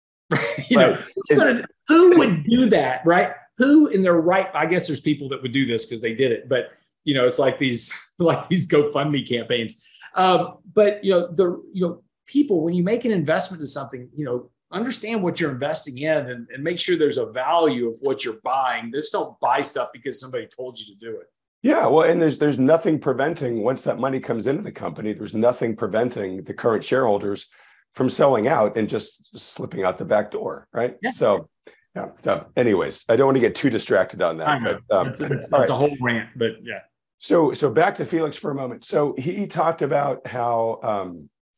Who would do that, right? Who in their right? I guess there's people that would do this because they did it, but it's like these GoFundMe campaigns. But people, when you make an investment in something, understand what you're investing in and make sure there's a value of what you're buying. Just don't buy stuff because somebody told you to do it. Yeah, well, and there's nothing preventing, once that money comes into the company, there's nothing preventing the current shareholders from selling out and just slipping out the back door, right? Yeah. So anyways, I don't want to get too distracted on that. I know. But, it's a whole rant, but yeah. So back to Felix for a moment. So he talked about how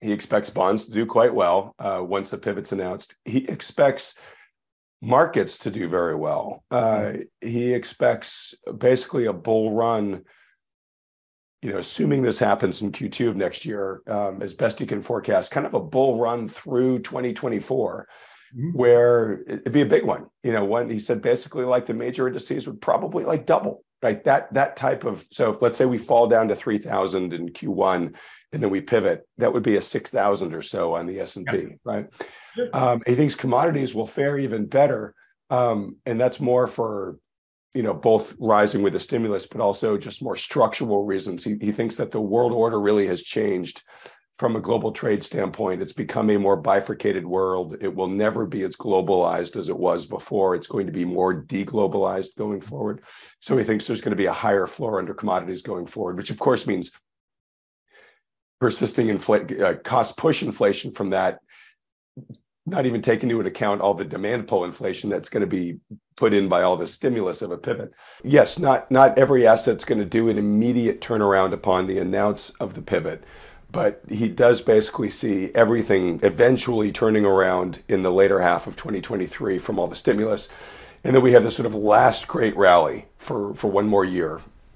He expects bonds to do quite well once the pivot's announced. He expects markets to do very well. He expects basically a bull run, assuming this happens in Q2 of next year, as best he can forecast, kind of a bull run through 2024, where it'd be a big one. When he said basically like the major indices would probably like double, right? That type of, so if, let's say we fall down to 3,000 in Q1 and then we pivot, that would be a 6,000 or so on the S&P, right? He thinks commodities will fare even better. And that's more for, both rising with the stimulus, but also just more structural reasons. He thinks that the world order really has changed from a global trade standpoint. It's become a more bifurcated world. It will never be as globalized as it was before. It's going to be more deglobalized going forward. So he thinks there's going to be a higher floor under commodities going forward, which of course means persisting cost push inflation from that, not even taking into account all the demand pull inflation that's going to be put in by all the stimulus of a pivot. Yes, not every asset's going to do an immediate turnaround upon the announce of the pivot, but he does basically see everything eventually turning around in the later half of 2023 from all the stimulus. And then we have this sort of last great rally for one more year.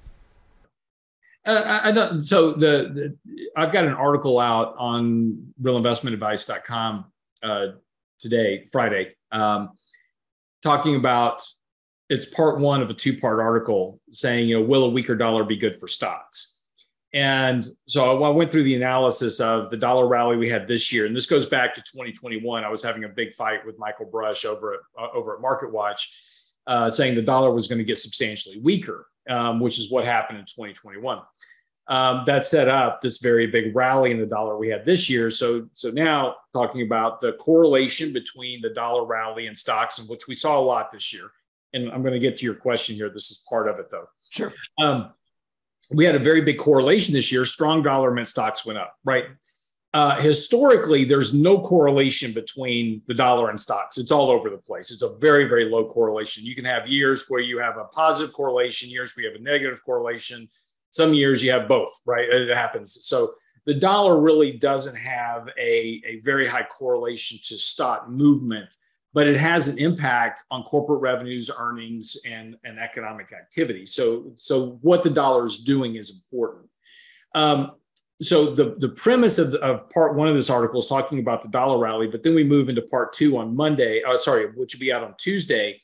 I don't. So I've got an article out on realinvestmentadvice.com today, Friday, talking about, it's part one of a two-part article saying, will a weaker dollar be good for stocks? And so I went through the analysis of the dollar rally we had this year, and this goes back to 2021. I was having a big fight with Michael Brush over at MarketWatch, saying the dollar was going to get substantially weaker, which is what happened in 2021. That set up this very big rally in the dollar we had this year. So now talking about the correlation between the dollar rally and stocks, in which we saw a lot this year. And I'm going to get to your question here. This is part of it, though. Sure. We had a very big correlation this year. Strong dollar meant stocks went up, right? Historically, there's no correlation between the dollar and stocks. It's all over the place. It's a very, very low correlation. You can have years where you have a positive correlation, years where you have a negative correlation. Some years you have both, right? It happens. So the dollar really doesn't have a very high correlation to stock movement, but it has an impact on corporate revenues, earnings, and economic activity. So what the dollar is doing is important. So the premise of part one of this article is talking about the dollar rally, but then we move into part two on Monday, which will be out on Tuesday.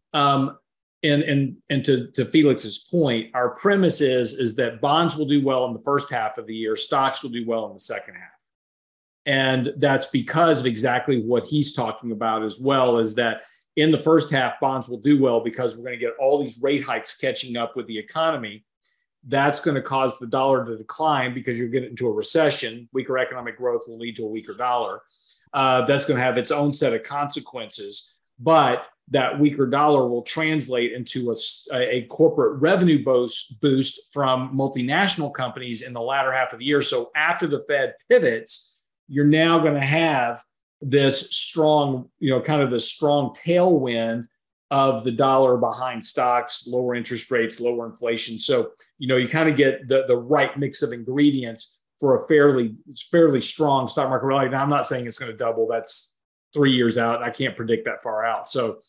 And to Felix's point, our premise is that bonds will do well in the first half of the year, stocks will do well in the second half. And that's because of exactly what he's talking about, as well as that in the first half, bonds will do well because we're going to get all these rate hikes catching up with the economy. That's going to cause the dollar to decline because you're getting into a recession. Weaker economic growth will lead to a weaker dollar. That's going to have its own set of consequences. But that weaker dollar will translate into a corporate revenue boost from multinational companies in the latter half of the year. So after the Fed pivots, you're now going to have this strong, kind of the strong tailwind of the dollar behind stocks, lower interest rates, lower inflation. So, you kind of get the right mix of ingredients for a fairly strong stock market rally. Now, I'm not saying it's going to double. That's 3 years out. I can't predict that far out. So,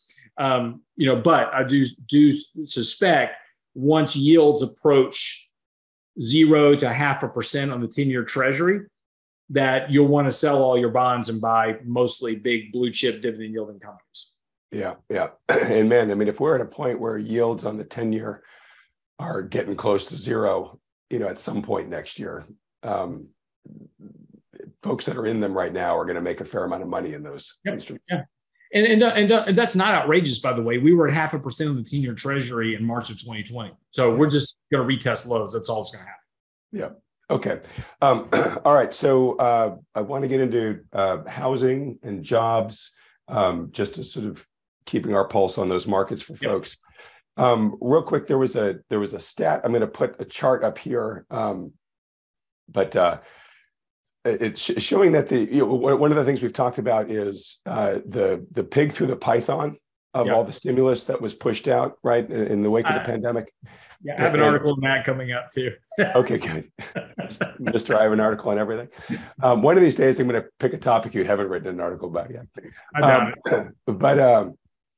but I do suspect once yields approach 0 to 0.5% on the 10-year Treasury, that you'll want to sell all your bonds and buy mostly big blue chip dividend yielding companies. Yeah. And man, I mean, if we're at a point where yields on the 10-year are getting close to 0, at some point next year, folks that are in them right now are going to make a fair amount of money in those instruments. Yeah. And that's not outrageous, by the way. We were at 0.5% of the 10-year Treasury in March of 2020. So we're just going to retest lows. That's all that's going to happen. Yeah. Okay. All right. So I want to get into housing and jobs, just to sort of keeping our pulse on those markets for folks. Real quick, there was a stat. I'm going to put a chart up here, but it's showing that one of the things we've talked about is the pig through the python. of all the stimulus that was pushed out, right, in the wake of the pandemic. Yeah, I have an article on that coming up too. Okay, good. Mr. I have an article on everything. One of these days, I'm going to pick a topic you haven't written an article about yet. I doubt it. But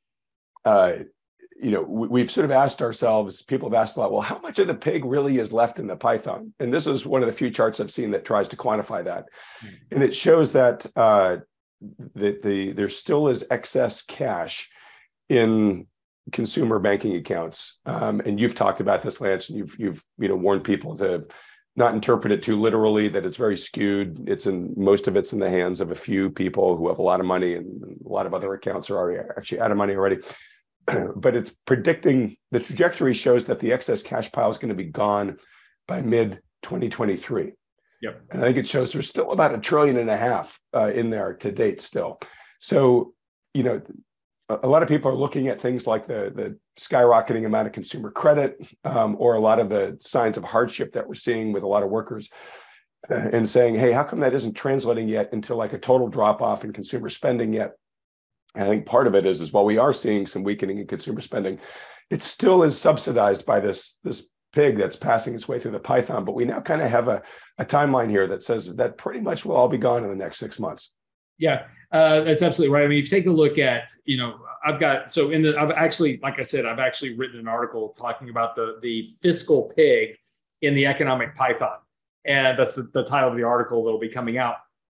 we've sort of asked ourselves, people have asked a lot, well, how much of the pig really is left in the python? And this is one of the few charts I've seen that tries to quantify that. And it shows that there still is excess cash in consumer banking accounts. And you've talked about this, Lance, and you've warned people to not interpret it too literally, that it's very skewed. Most of it's in the hands of a few people who have a lot of money, and a lot of other accounts are already actually out of money already. But it's predicting, the trajectory shows that the excess cash pile is going to be gone by mid 2023. Yep. And I think it shows there's still about $1.5 trillion in there to date still. So, a lot of people are looking at things like the skyrocketing amount of consumer credit, or a lot of the signs of hardship that we're seeing with a lot of workers, and saying, hey, how come that isn't translating yet into like a total drop off in consumer spending yet? I think part of it is while we are seeing some weakening in consumer spending, it still is subsidized by this pig that's passing its way through the python. But we now kind of have a timeline here that says that pretty much will all be gone in the next 6 months. Yeah, that's absolutely right. I mean, if you take a look at, I've actually written an article talking about the fiscal pig in the economic python. And that's the title of the article that'll be coming out.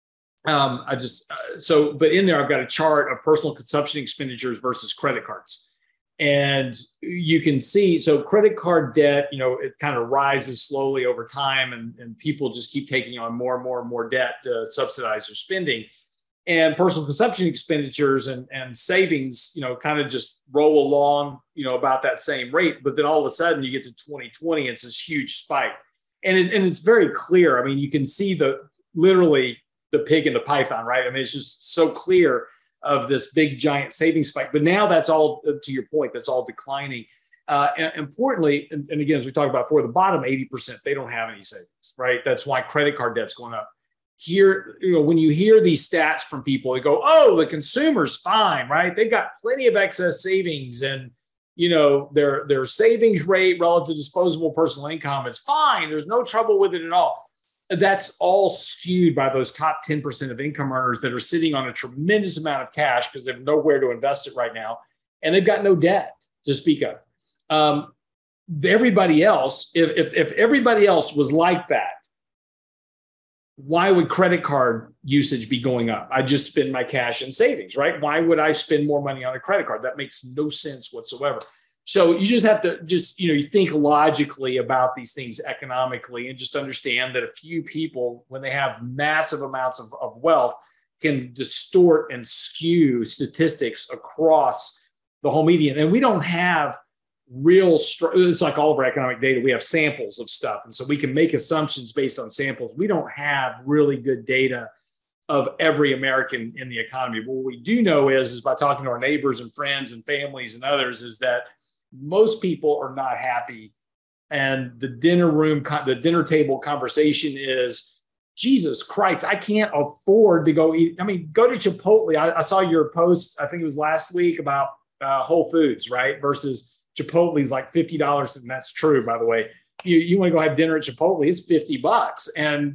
But in there, I've got a chart of personal consumption expenditures versus credit cards. And you can see, so credit card debt, it kind of rises slowly over time, and people just keep taking on more and more and more debt to subsidize their spending. And personal consumption expenditures and savings, kind of just roll along, about that same rate. But then all of a sudden you get to 2020, it's this huge spike. And it's very clear. I mean, you can see literally the pig in the python, right? I mean, it's just so clear of this big giant savings spike. But now that's all, to your point, that's all declining. And importantly, and again, as we talked about before, the bottom 80%, they don't have any savings, right? That's why credit card debt's going up. Here, when you hear these stats from people, they go, oh, the consumer's fine, right? They've got plenty of excess savings, and their savings rate relative to disposable personal income is fine. There's no trouble with it at all. That's all skewed by those top 10% of income earners that are sitting on a tremendous amount of cash because they have nowhere to invest it right now, and they've got no debt to speak of. Everybody else, if everybody else was like that, why would credit card usage be going up? I just spend my cash in savings, right? Why would I spend more money on a credit card? That makes no sense whatsoever. So you just have to you think logically about these things economically, and just understand that a few people, when they have massive amounts of wealth, can distort and skew statistics across the whole median. And we don't have it's like all of our economic data, we have samples of stuff. And so we can make assumptions based on samples. We don't have really good data of every American in the economy. But what we do know is by talking to our neighbors and friends and families and others, is that most people are not happy. And the dinner table conversation is, Jesus Christ, I can't afford to go eat. I mean, go to Chipotle. I saw your post, I think it was last week, about Whole Foods, right? Versus Chipotle's like $50. And that's true, by the way. You want to go have dinner at Chipotle, it's $50. And,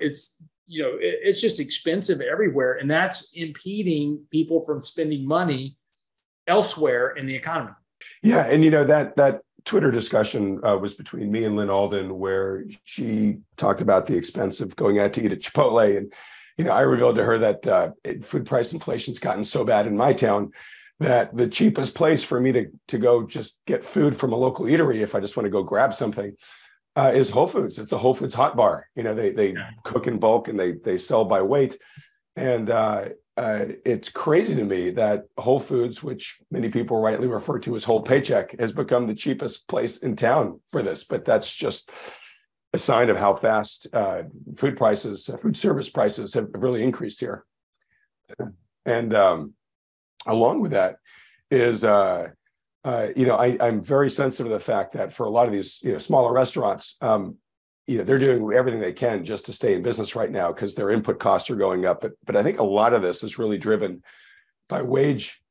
it's just expensive everywhere. And that's impeding people from spending money elsewhere in the economy. Yeah. And, that Twitter discussion was between me and Lynn Alden, where she talked about the expense of going out to eat at Chipotle. And, I revealed to her that food price inflation's gotten so bad in my town that the cheapest place for me to go just get food from a local eatery, if I just want to go grab something, is Whole Foods. It's the Whole Foods Hot Bar. They cook in bulk and they sell by weight. And it's crazy to me that Whole Foods, which many people rightly refer to as Whole Paycheck, has become the cheapest place in town for this. But that's just a sign of how fast food service prices have really increased here. And along with that is, I'm very sensitive to the fact that for a lot of these, smaller restaurants, they're doing everything they can just to stay in business right now because their input costs are going up. But I think a lot of this is really driven by wage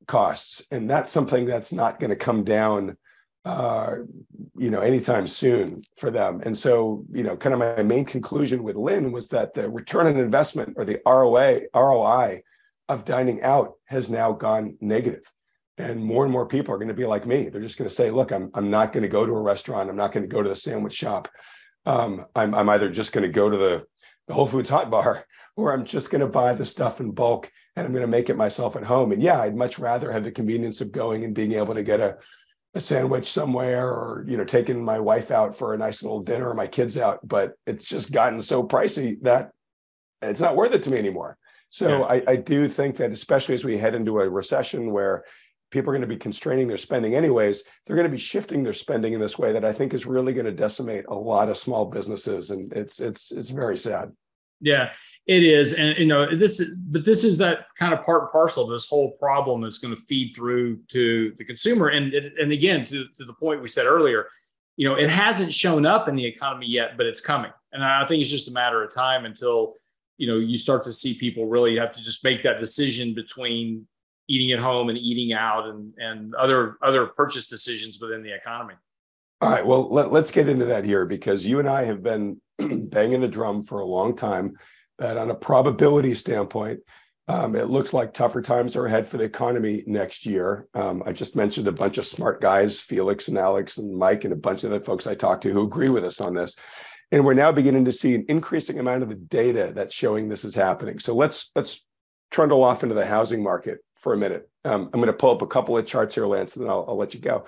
costs, and that's something that's not going to come down anytime soon for them. And so, kind of my main conclusion with Lynn was that the return on investment, or the ROI of dining out, has now gone negative. And more people are going to be like me. They're just going to say, look, I'm not going to go to a restaurant. I'm not going to go to the sandwich shop. I'm either just going to go to the Whole Foods hot bar, or I'm just going to buy the stuff in bulk and I'm going to make it myself at home. And yeah, I'd much rather have the convenience of going and being able to get a sandwich somewhere, or, taking my wife out for a nice little dinner, or my kids out. But it's just gotten so pricey that it's not worth it to me anymore. So yeah. I do think that, especially as we head into a recession where people are going to be constraining their spending anyways, they're going to be shifting their spending in this way that I think is really going to decimate a lot of small businesses. And it's very sad. Yeah, it is. And, this is that kind of part and parcel of this whole problem that's going to feed through to the consumer. And again, to the point we said earlier, it hasn't shown up in the economy yet, but it's coming. And I think it's just a matter of time until, you start to see people really have to just make that decision between eating at home and eating out and other purchase decisions within the economy. All right, well, let's get into that here, because you and I have been banging the drum for a long time that on a probability standpoint, it looks like tougher times are ahead for the economy next year. I just mentioned a bunch of smart guys, Felix and Alex and Mike and a bunch of the folks I talked to who agree with us on this. And we're now beginning to see an increasing amount of the data that's showing this is happening. So let's trundle off into the housing market for a minute. I'm going to pull up a couple of charts here, Lance, and then I'll let you go.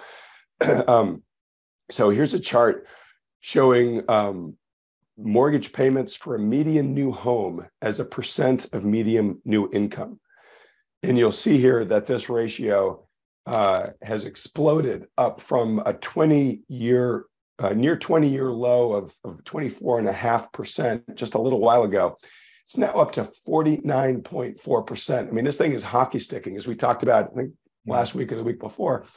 So here's a chart showing mortgage payments for a median new home as a percent of median new income. And you'll see here that this ratio has exploded up from a 20-year, near 20-year low of 24.5% just a little while ago. It's now up to 49.4%. I mean, this thing is hockey sticking, as we talked about, I think, last week or the week before.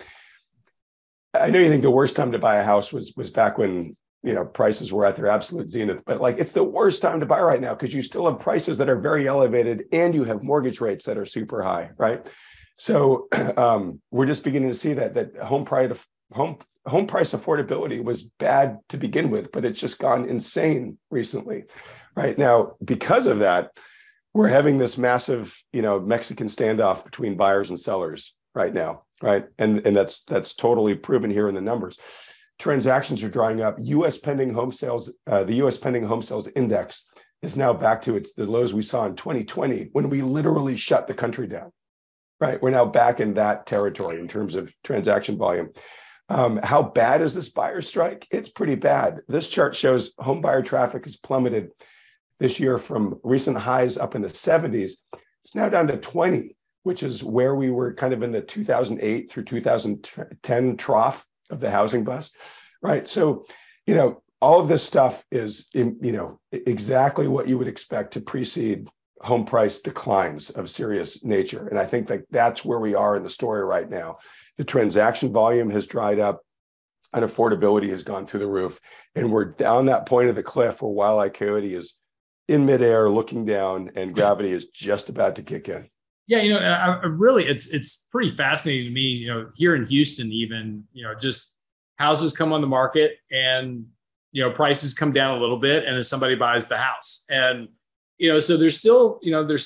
I know you think the worst time to buy a house was back when, prices were at their absolute zenith, but it's the worst time to buy right now, because you still have prices that are very elevated and you have mortgage rates that are super high, right? So we're just beginning to see that home price affordability was bad to begin with, but it's just gone insane recently. Right now, because of that, we're having this massive, Mexican standoff between buyers and sellers right now, right? And that's totally proven here in the numbers. Transactions are drying up. U.S. pending home sales, the U.S. pending home sales index is now back to the lows we saw in 2020 when we literally shut the country down, right? We're now back in that territory in terms of transaction volume. How bad is this buyer strike? It's pretty bad. This chart shows home buyer traffic has plummeted this year from recent highs up in the 70s. It's now down to 20, which is where we were kind of in the 2008 through 2010 trough of the housing bust, right? So, all of this stuff is, exactly what you would expect to precede home price declines of serious nature. And I think that's where we are in the story right now. The transaction volume has dried up and affordability has gone through the roof. And we're down that point of the cliff where Wile E. Coyote is in midair looking down and gravity is just about to kick in. Yeah, I really, it's pretty fascinating to me, here in Houston, even, just houses come on the market and, prices come down a little bit and then somebody buys the house. And, so there's still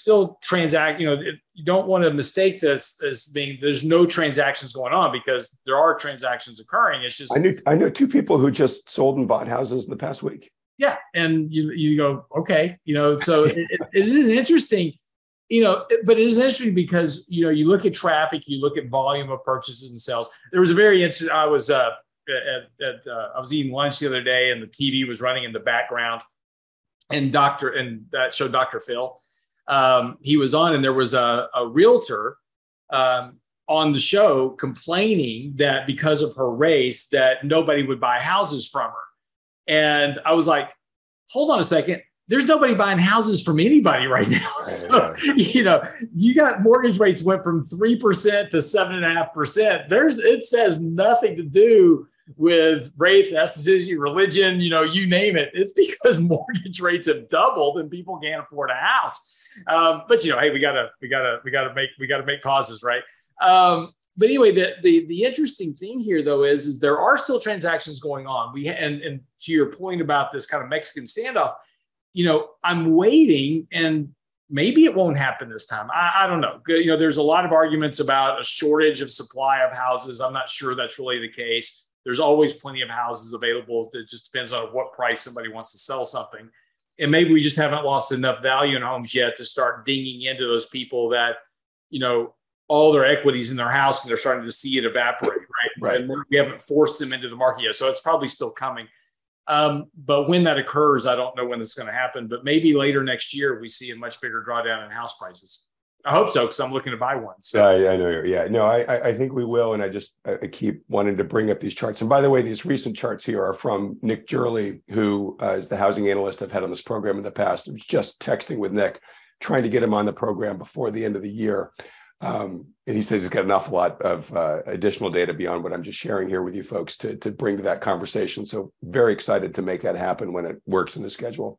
you don't want to mistake this as being, there's no transactions going on, because there are transactions occurring. It's just, I know two people who just sold and bought houses the past week. Yeah. And you go, okay, so it is interesting. But it is interesting because, you look at traffic, you look at volume of purchases and sales. There was a very interesting, I was eating lunch the other day and the TV was running in the background and that showed Dr. Phil. He was on, and there was a realtor on the show complaining that because of her race, that nobody would buy houses from her. And I was like, hold on a second. There's nobody buying houses from anybody right now. So, you got mortgage rates went from 3% to 7.5%. It says nothing to do with race, ethnicity, religion, you name it. It's because mortgage rates have doubled and people can't afford a house. But hey, we gotta make causes, right? But anyway, the interesting thing here, though, is there are still transactions going on. And to your point about this kind of Mexican standoff, I'm waiting, and maybe it won't happen this time. I don't know. There's a lot of arguments about a shortage of supply of houses. I'm not sure that's really the case. There's always plenty of houses available. It just depends on what price somebody wants to sell something. And maybe we just haven't lost enough value in homes yet to start dinging into those people that, all their equities in their house and they're starting to see it evaporate, right? And we haven't forced them into the market yet. So it's probably still coming. But when that occurs, I don't know when it's going to happen, but maybe later next year, we see a much bigger drawdown in house prices. I hope so, because I'm looking to buy one. So I know. Yeah, no, I think we will. And I keep wanting to bring up these charts. And by the way, these recent charts here are from Nick Jurley, who is the housing analyst I've had on this program in the past. I was just texting with Nick, trying to get him on the program before the end of the year. And he says he's got an awful lot of additional data beyond what I'm just sharing here with you folks to bring to that conversation. So very excited to make that happen when it works in the schedule.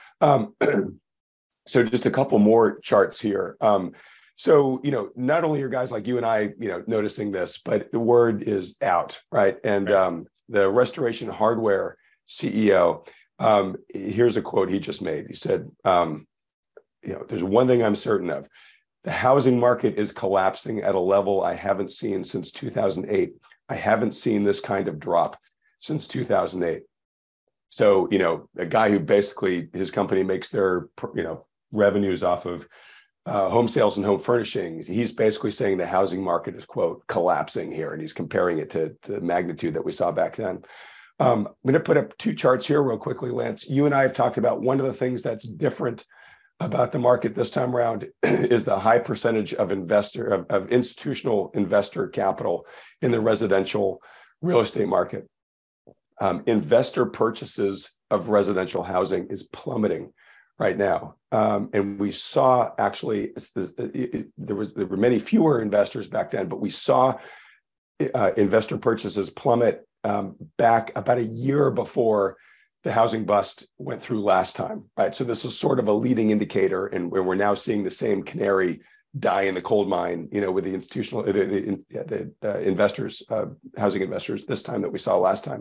So just a couple more charts here. So, not only are guys like you and I, noticing this, but the word is out, right? And the Restoration Hardware CEO, here's a quote he just made. He said, there's one thing I'm certain of. The housing market is collapsing at a level I haven't seen since 2008. I haven't seen this kind of drop since 2008. So, a guy who basically his company makes their, revenues off of home sales and home furnishings. He's basically saying the housing market is, quote, collapsing here. And he's comparing it to the magnitude that we saw back then. I'm going to put up two charts here real quickly, Lance. You and I have talked about one of the things that's different about the market this time around is the high percentage of institutional investor capital in the residential real estate market. Investor purchases of residential housing is plummeting right now. And we saw actually, there were many fewer investors back then, but we saw investor purchases plummet back about a year before the housing bust went through last time, right? So this is sort of a leading indicator, and where we're now seeing the same canary die in the coal mine, with the institutional, investors, housing investors this time that we saw last time.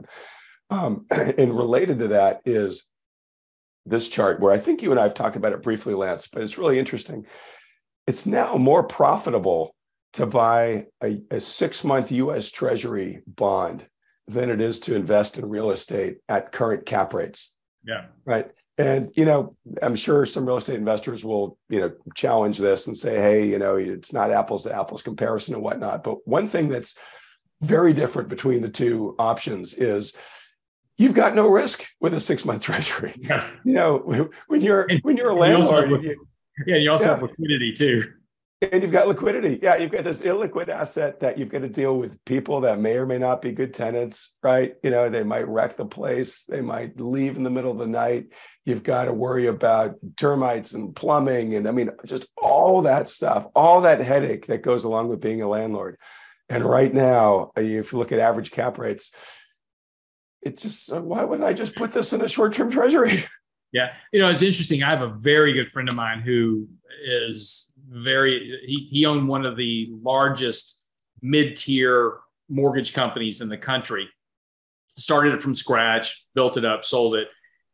And related to that is this chart where I think you and I have talked about it briefly, Lance, but it's really interesting. It's now more profitable to buy a 6-month US Treasury bond than it is to invest in real estate at current cap rates. Yeah. Right. And, I'm sure some real estate investors will, challenge this and say, hey, it's not apples to apples comparison and whatnot. But one thing that's very different between the two options is you've got no risk with a 6-month Treasury. Yeah. When you're a landlord. You also have liquidity too. And you've got liquidity. Yeah, you've got this illiquid asset that you've got to deal with people that may or may not be good tenants, right? They might wreck the place. They might leave in the middle of the night. You've got to worry about termites and plumbing. And just all that stuff, all that headache that goes along with being a landlord. And right now, if you look at average cap rates, it's just, why wouldn't I just put this in a short-term Treasury? Yeah. It's interesting. I have a very good friend of mine who is he owned one of the largest mid-tier mortgage companies in the country, started it from scratch, built it up, sold it.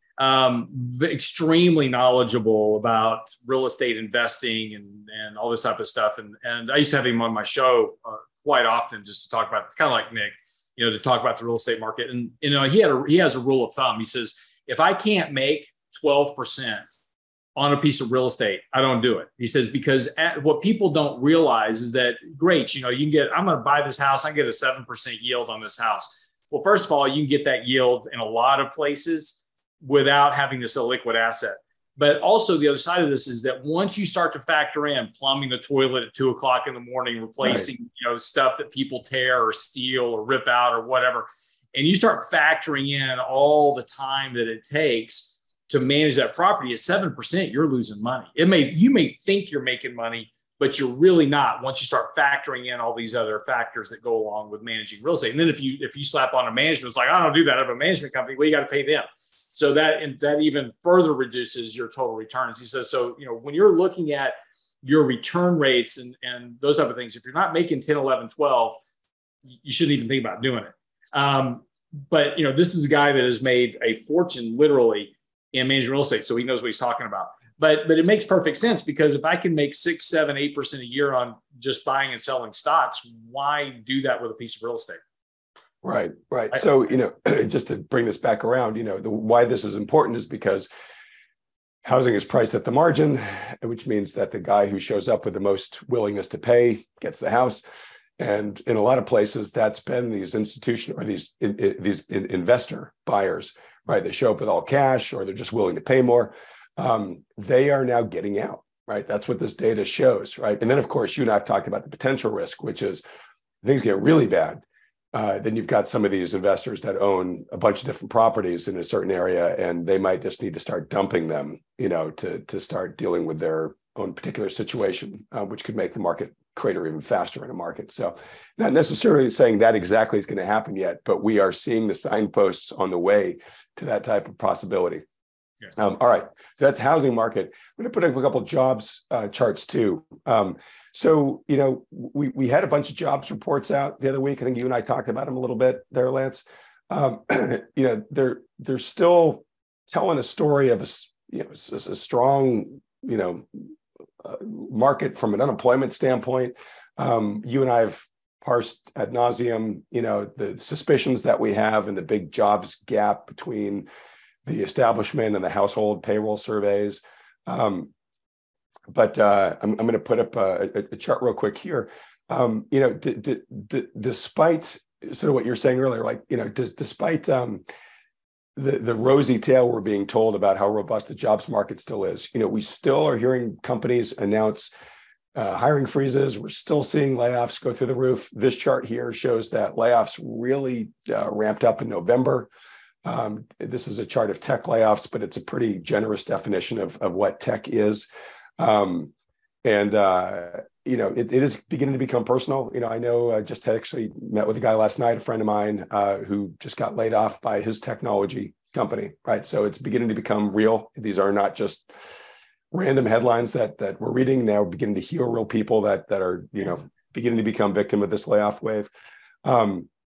Extremely knowledgeable about real estate investing and all this type of stuff. And I used to have him on my show quite often just to talk about, kind of like Nick, to talk about the real estate market. And, he has a rule of thumb. He says, if I can't make 12% on a piece of real estate, I don't do it. He says, because what people don't realize is that, great, I'm going to buy this house. I get a 7% yield on this house. Well, first of all, you can get that yield in a lot of places without having this illiquid asset. But also the other side of this is that once you start to factor in plumbing the toilet at 2:00 in the morning, replacing, stuff that people tear or steal or rip out or whatever, and you start factoring in all the time that it takes to manage that property, at 7%, you're losing money. You may think you're making money, but you're really not once you start factoring in all these other factors that go along with managing real estate. And then if you slap on a management, it's like, I don't do that. I have a management company. Well, you got to pay them. So that even further reduces your total returns. He says, so, when you're looking at your return rates and those type of things, if you're not making 10, 11, 12, you shouldn't even think about doing it. But this is a guy that has made a fortune literally in managing real estate, so he knows what he's talking about. But it makes perfect sense, because if I can make 6, 7, 8% a year on just buying and selling stocks, why do that with a piece of real estate? Right. So, just to bring this back around, why this is important is because housing is priced at the margin, which means that the guy who shows up with the most willingness to pay gets the house. And in a lot of places, that's been these institutional or these investor buyers, right? They show up with all cash, or they're just willing to pay more. They are now getting out, right? That's what this data shows, right? And then, of course, you and I have talked about the potential risk, which is things get really bad. Then you've got some of these investors that own a bunch of different properties in a certain area, and they might just need to start dumping them, to start dealing with their own particular situation, which could make the market crater even faster in a market. So not necessarily saying that exactly is going to happen yet, but we are seeing the signposts on the way to that type of possibility. Yeah. All right. So that's housing market. I'm going to put up a couple of jobs charts too. So, we had a bunch of jobs reports out the other week. I think you and I talked about them a little bit there, Lance. They're still telling a story of a strong, market from an unemployment standpoint. You and I have parsed ad nauseum, the suspicions that we have and the big jobs gap between the establishment and the household payroll surveys. But I'm going to put up a chart real quick here. Despite sort of what you're saying earlier, despite the rosy tale we're being told about how robust the jobs market still is, we still are hearing companies announce hiring freezes. We're still seeing layoffs go through the roof. This chart here shows that layoffs really ramped up in November. This is a chart of tech layoffs, but it's a pretty generous definition of what tech is. It is beginning to become personal. I know just actually met with a guy last night, a friend of mine, who just got laid off by his technology company, right? So it's beginning to become real. These are not just random headlines that we're reading now, beginning to heal real people that are, beginning to become victim of this layoff wave. I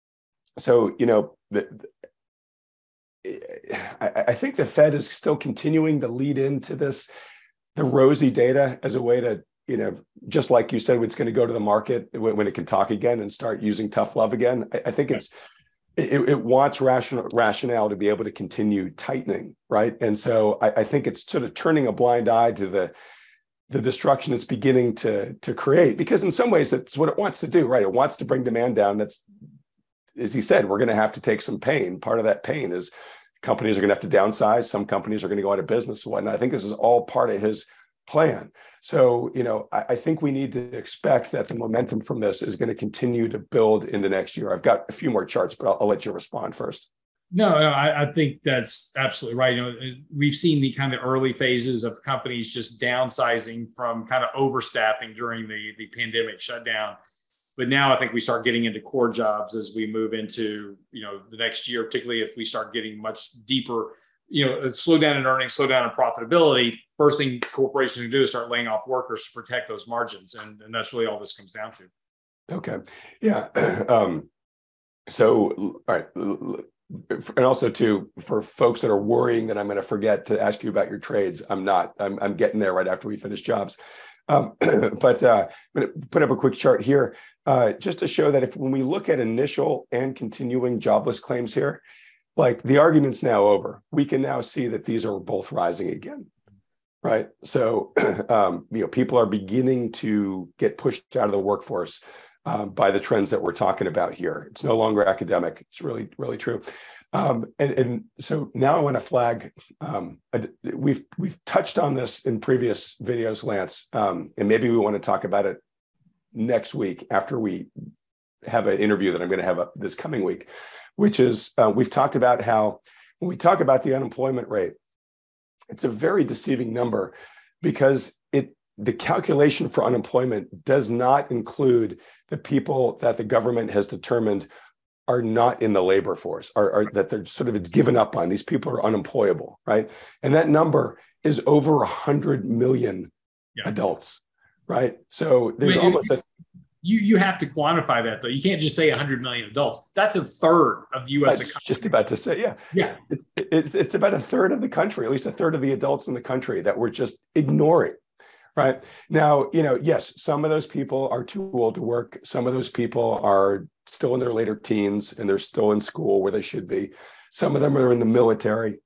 think the Fed is still continuing to lead into the rosy data as a way to, just like you said, it's going to go to the market when it can talk again and start using tough love again. I think it wants rationale to be able to continue tightening, right? And so I think it's sort of turning a blind eye to the destruction it's beginning to create, because in some ways it's what it wants to do, right? It wants to bring demand down. That's, as he said, we're going to have to take some pain. Part of that pain is companies are going to have to downsize. Some companies are going to go out of business and whatnot. I think this is all part of his plan. So, I think we need to expect that the momentum from this is going to continue to build into next year. I've got a few more charts, but I'll let you respond first. No, I think that's absolutely right. We've seen the kind of early phases of companies just downsizing from kind of overstaffing during the pandemic shutdown. But now I think we start getting into core jobs as we move into, the next year, particularly if we start getting much deeper, slow down in earnings, slow down in profitability. First thing corporations do is start laying off workers to protect those margins. And that's really all this comes down to. Okay. Yeah. So, all right. And also too, for folks that are worrying that I'm going to forget to ask you about your trades, I'm not. I'm getting there right after we finish jobs. But I'm going to put up a quick chart here just to show that when we look at initial and continuing jobless claims here, the argument's now over. We can now see that these are both rising again, right? So, people are beginning to get pushed out of the workforce by the trends that we're talking about here. It's no longer academic. It's really, really true. And so now I want to flag, we've touched on this in previous videos, Lance, and maybe we want to talk about it next week after we have an interview that I'm going to have this coming week, which is we've talked about how when we talk about the unemployment rate, it's a very deceiving number because the calculation for unemployment does not include the people that the government has determined are not in the labor force, or that they're sort of, it's given up on. These people are unemployable, right? And that number is over 100 million adults, right? So there's almost a you have to quantify that though. You can't just say 100 million adults. That's a third of the U.S. economy. Just about to say, yeah, yeah. It's about a third of the country, at least a third of the adults in the country that we're just ignoring. Right now, yes, some of those people are too old to work. Some of those people are still in their later teens and they're still in school where they should be. Some of them are in the military.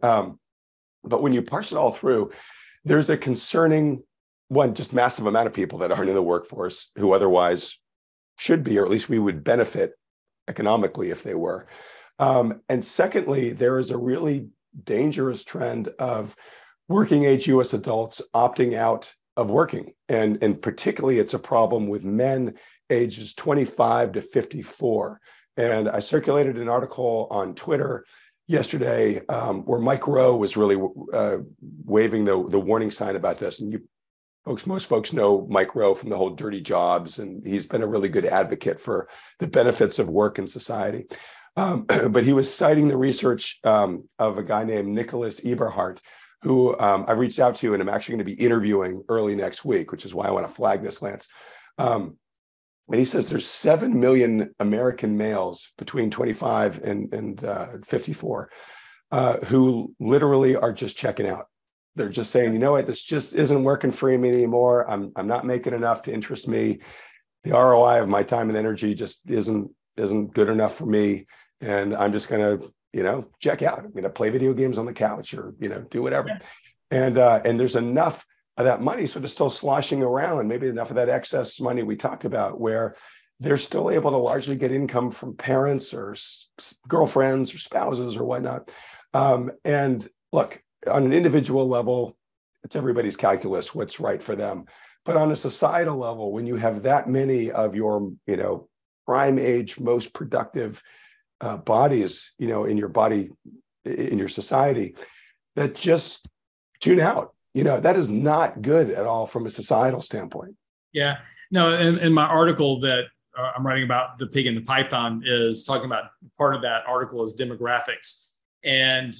But when you parse it all through, there's a concerning just massive amount of people that aren't in the workforce who otherwise should be, or at least we would benefit economically if they were. And secondly, there is a really dangerous trend of working age US adults opting out of working. And particularly it's a problem with men ages 25 to 54. And I circulated an article on Twitter yesterday where Mike Rowe was really waving the warning sign about this. And most folks know Mike Rowe from the whole Dirty Jobs, and he's been a really good advocate for the benefits of work in society. But he was citing the research of a guy named Nicholas Eberhardt, who I reached out to, and I'm actually going to be interviewing early next week, which is why I want to flag this, Lance. And he says there's 7 million American males between 25 and 54 who literally are just checking out. They're just saying, you know what, this just isn't working for me anymore. I'm not making enough to interest me. The ROI of my time and energy just isn't good enough for me. And I'm just going to check out. I'm going to play video games on the couch or, do whatever. Yeah. And there's enough of that money sort of still sloshing around, maybe enough of that excess money we talked about, where they're still able to largely get income from parents or girlfriends or spouses or whatnot. And look, on an individual level, it's everybody's calculus, what's right for them. But on a societal level, when you have that many of your, prime age, most productive bodies, in your body, in your society, that just tune out. That is not good at all from a societal standpoint. Yeah, no. And my article that I'm writing about the pig and the python is talking about, part of that article is demographics. And,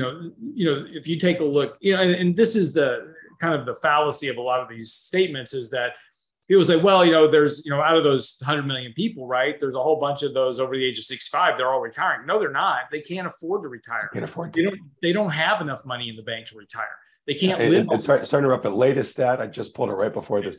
if you take a look, and this is the kind of the fallacy of a lot of these statements, is that people say, well, there's, out of those 100 million people, right, there's a whole bunch of those over the age of 65. They're all retiring. No, they're not. They can't afford to retire. They don't have enough money in the bank to retire. They can't live. Sorry to interrupt, but latest stat, I just pulled it right before this.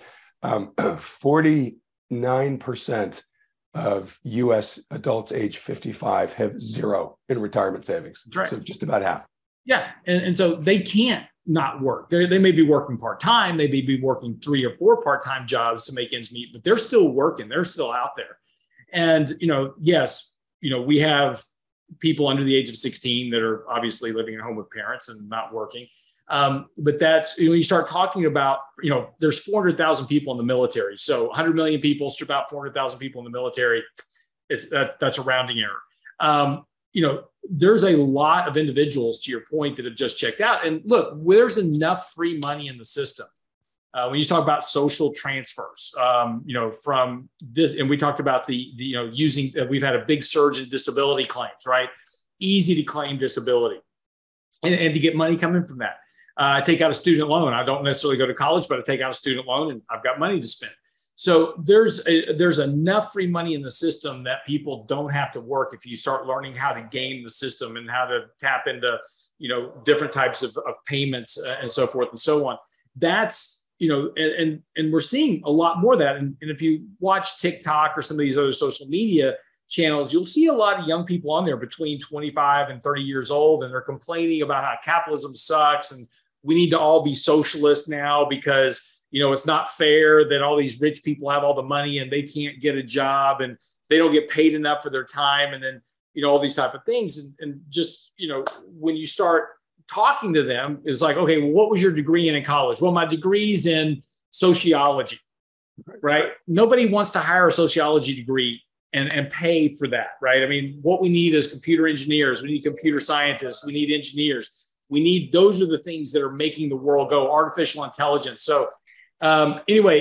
49% of U.S. adults age 55 have zero in retirement savings. That's right. So just about half. Yeah. And so they can't not work. They may be working part-time. They may be working 3 or 4 part-time jobs to make ends meet, but they're still working. They're still out there. And, yes, we have people under the age of 16 that are obviously living at home with parents and not working. But that's, when you start talking about, there's 400,000 people in the military. So 100 million people, strip out 400,000 people in the military. That's a rounding error. There's a lot of individuals, to your point, that have just checked out. And look, there's enough free money in the system. When you talk about social transfers, from this, and we talked about using, we've had a big surge in disability claims, right? Easy to claim disability and to get money coming from that. I take out a student loan. I don't necessarily go to college, but I take out a student loan and I've got money to spend. So there's enough free money in the system that people don't have to work if you start learning how to game the system and how to tap into, different types of payments and so forth and so on. That's, and we're seeing a lot more of that. And if you watch TikTok or some of these other social media channels, you'll see a lot of young people on there between 25 and 30 years old, and they're complaining about how capitalism sucks and we need to all be socialist now because, it's not fair that all these rich people have all the money and they can't get a job and they don't get paid enough for their time. And then, all these type of things. And just, when you start talking to them, it's like, okay, well, what was your degree in college? Well, my degree's in sociology, right? Nobody wants to hire a sociology degree and pay for that, right? I mean, what we need is computer engineers. We need computer scientists. We need engineers. Those are the things that are making the world go, artificial intelligence. So but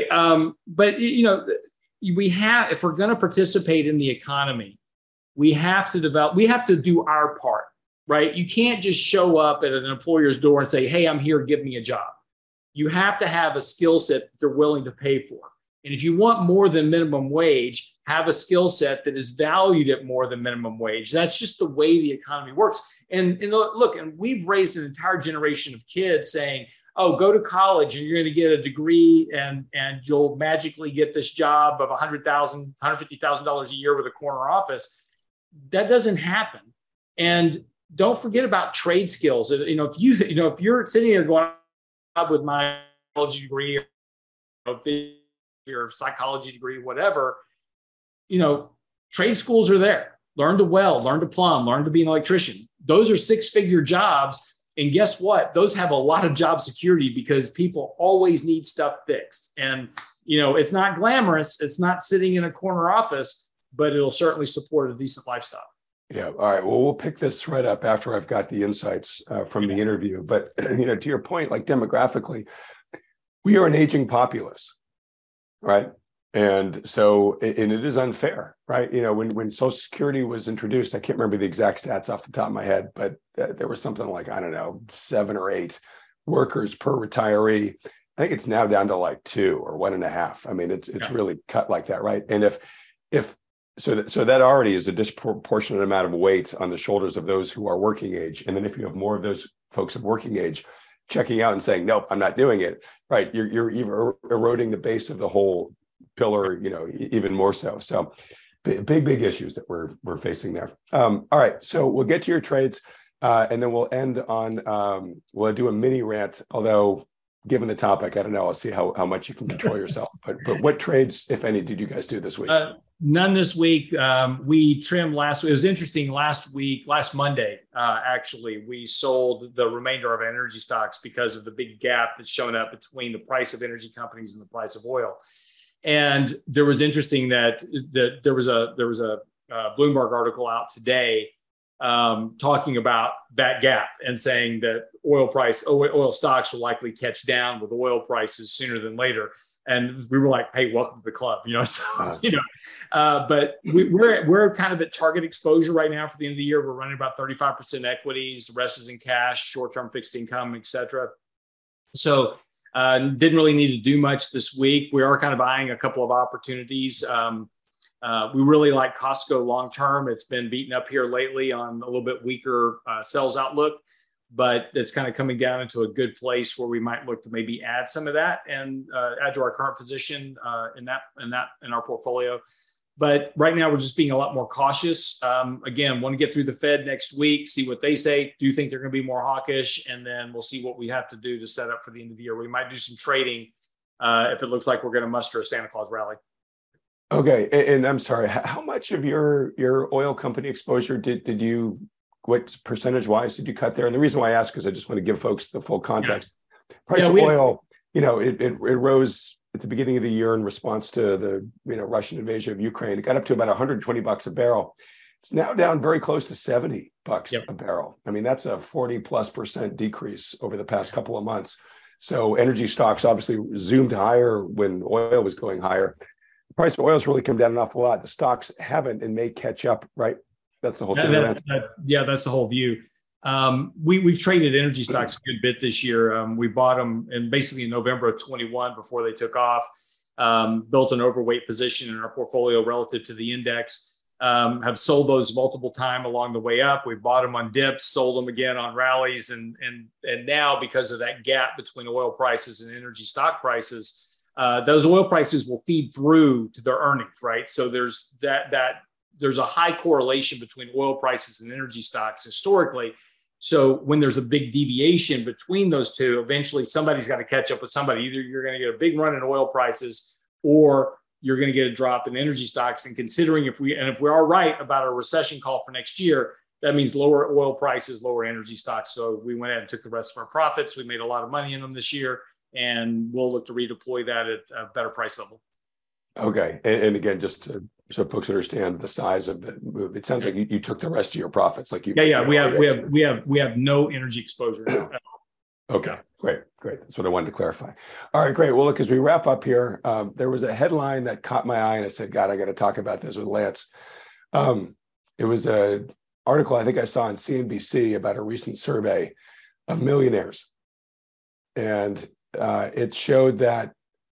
we have, if we're going to participate in the economy, we have to do our part, right? You can't just show up at an employer's door and say, hey, I'm here, give me a job. you have to have a skill set that they're willing to pay for. And if you want more than minimum wage, have a skill set that is valued at more than minimum wage. That's just the way the economy works. And look, and we've raised an entire generation of kids saying, oh, go to college and you're going to get a degree and you'll magically get this job of $100,000, $150,000 a year with a corner office. That doesn't happen. And don't forget about trade skills. If you're sitting here going with my psychology degree or your psychology degree, whatever, trade schools are there. Learn to weld, learn to plumb, learn to be an electrician. Those are six-figure jobs. And guess what? Those have a lot of job security because people always need stuff fixed. And, it's not glamorous. It's not sitting in a corner office, but it'll certainly support a decent lifestyle. Yeah. All right. Well, we'll pick this thread up after I've got the insights from the interview. But, to your point, like demographically, we are an aging populace, right? And so, and it is unfair, right? When Social Security was introduced, I can't remember the exact stats off the top of my head, but there was something like, 7 or 8 workers per retiree. I think it's now down to like 2 or 1.5. I mean, it's really cut like that, right? And so that already is a disproportionate amount of weight on the shoulders of those who are working age. And then if you have more of those folks of working age checking out and saying, nope, I'm not doing it, right? You're eroding the base of the whole pillar, even more so. So big issues that we're facing there. All right. So we'll get to your trades and then we'll end on, we'll do a mini rant, although given the topic, I don't know, I'll see how much you can control yourself, but what trades, if any, did you guys do this week? None this week. We trimmed last week. It was interesting. Last Monday, actually, we sold the remainder of energy stocks because of the big gap that's shown up between the price of energy companies and the price of oil. And there was interesting that there was a Bloomberg article out today talking about that gap and saying that oil stocks will likely catch down with oil prices sooner than later. And we were like, hey, welcome to the club, but we're kind of at target exposure right now for the end of the year. We're running about 35% equities. The rest is in cash, short-term fixed income, et cetera. So didn't really need to do much this week. We are kind of eyeing a couple of opportunities. We really like Costco long-term. It's been beaten up here lately on a little bit weaker sales outlook, but it's kind of coming down into a good place where we might look to maybe add some of that and add to our current position in our portfolio. But right now we're just being a lot more cautious. Again, want to get through the Fed next week, see what they say. Do you think they're going to be more hawkish? And then we'll see what we have to do to set up for the end of the year. We might do some trading if it looks like we're going to muster a Santa Claus rally. Okay. And I'm sorry, how much of your oil company exposure did you, what percentage wise did you cut there? And the reason why I ask is I just want to give folks the full context. Yeah. Price of oil, it rose at the beginning of the year in response to the Russian invasion of Ukraine. It got up to about $120 a barrel. It's now down very close to $70 a barrel. I mean, that's a 40+% decrease over the past couple of months. So energy stocks obviously zoomed higher when oil was going higher. The price of oil has really come down an awful lot. The stocks haven't and may catch up, right? That's the whole thing. That's the whole view. We've traded energy stocks a good bit this year. We bought them basically in November of 21 before they took off, built an overweight position in our portfolio relative to the index, have sold those multiple times along the way up. We bought them on dips, sold them again on rallies. And now because of that gap between oil prices and energy stock prices, those oil prices will feed through to their earnings, right? So there's there's a high correlation between oil prices and energy stocks historically. So when there's a big deviation between those two, eventually somebody's got to catch up with somebody. Either you're going to get a big run in oil prices or you're going to get a drop in energy stocks. And considering if we are right about a recession call for next year, that means lower oil prices, lower energy stocks. So we went ahead and took the rest of our profits. We made a lot of money in them this year, and we'll look to redeploy that at a better price level. Okay. And again, just so folks understand the size of the move, it sounds like you took the rest of your profits. Like we have no energy exposure now. Okay, great. That's what I wanted to clarify. All right, great. Well, look, as we wrap up here, there was a headline that caught my eye and I said, God, I got to talk about this with Lance. It was an article I think I saw on CNBC about a recent survey of millionaires. And it showed that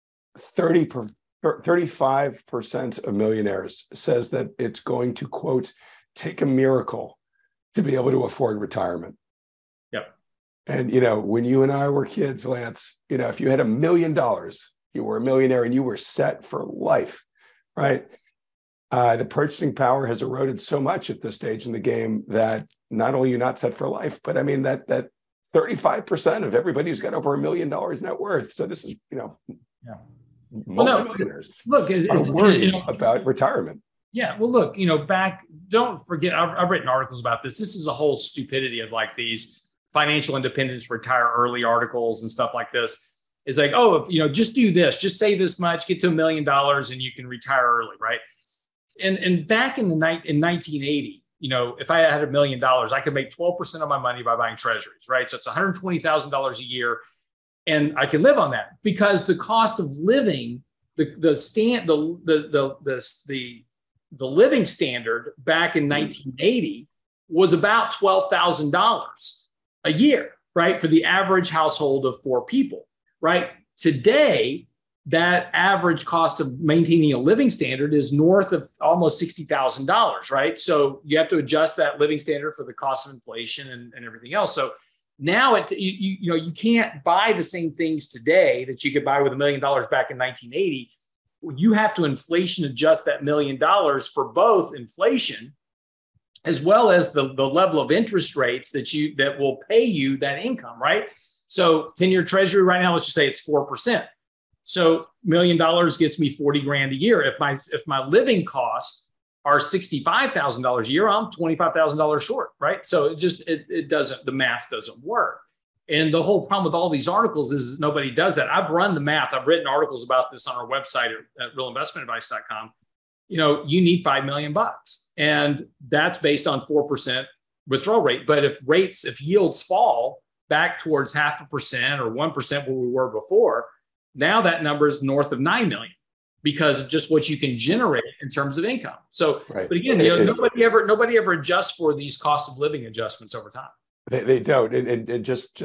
35% of millionaires says that it's going to, quote, take a miracle to be able to afford retirement. Yep. And, you know, when you and I were kids, Lance, you know, if you had $1 million, you were a millionaire and you were set for life, right? The purchasing power has eroded so much at this stage in the game that not only you're not set for life, but I mean that 35% of everybody who's got over $1 million net worth. So this is, you know, yeah. Multi-millionaires look, are worried about retirement. Yeah, well, look, don't forget, I've written articles about this. This is a whole stupidity of like these financial independence, retire early articles and stuff like this. It's like, oh, if, just do this, just save this much, get to $1 million and you can retire early, right? And back in 1980, if I had $1 million, I could make 12% of my money by buying treasuries, right? So it's $120,000 a year. And I can live on that because the cost of living, the living standard back in 1980 was about $12,000 a year, right? For the average household of 4 people, right? Today, that average cost of maintaining a living standard is north of almost $60,000, right? So you have to adjust that living standard for the cost of inflation and everything else. So now you can't buy the same things today that you could buy with $1 million back in 1980. You have to inflation adjust that $1 million for both inflation as well as the level of interest rates that will pay you that income, right? So 10-year treasury right now, let's just say it's 4%. So $1 million gets me 40 grand a year. If my living costs are $65,000 a year, I'm $25,000 short, right? So it doesn't, the math doesn't work. And the whole problem with all these articles is nobody does that. I've run the math. I've written articles about this on our website at realinvestmentadvice.com. You need $5 million, and that's based on 4% withdrawal rate. But if yields fall back towards 0.5% or 1% where we were before, now that number is north of 9 million. Because of just what you can generate in terms of income. So, right. But again, nobody ever adjusts for these cost of living adjustments over time. They don't, and just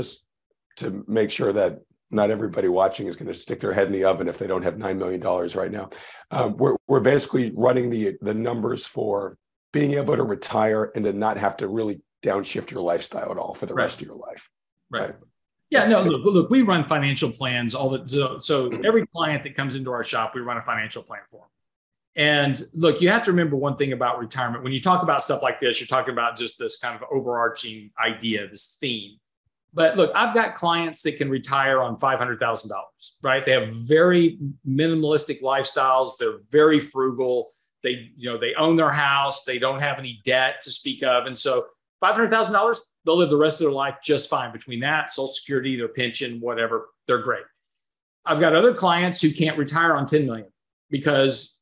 to make sure that not everybody watching is going to stick their head in the oven if they don't have $9 million right now. We're basically running the numbers for being able to retire and to not have to really downshift your lifestyle at all for the rest of your life. Right. Yeah, no, look, we run financial plans so every client that comes into our shop, we run a financial plan for them. And look, you have to remember one thing about retirement. When you talk about stuff like this, you're talking about just this kind of overarching idea, this theme. But look, I've got clients that can retire on $500,000, right? They have very minimalistic lifestyles. They're very frugal. They own their house. They don't have any debt to speak of. And so $500,000, they'll live the rest of their life just fine. Between that, Social Security, their pension, whatever, they're great. I've got other clients who can't retire on $10 million because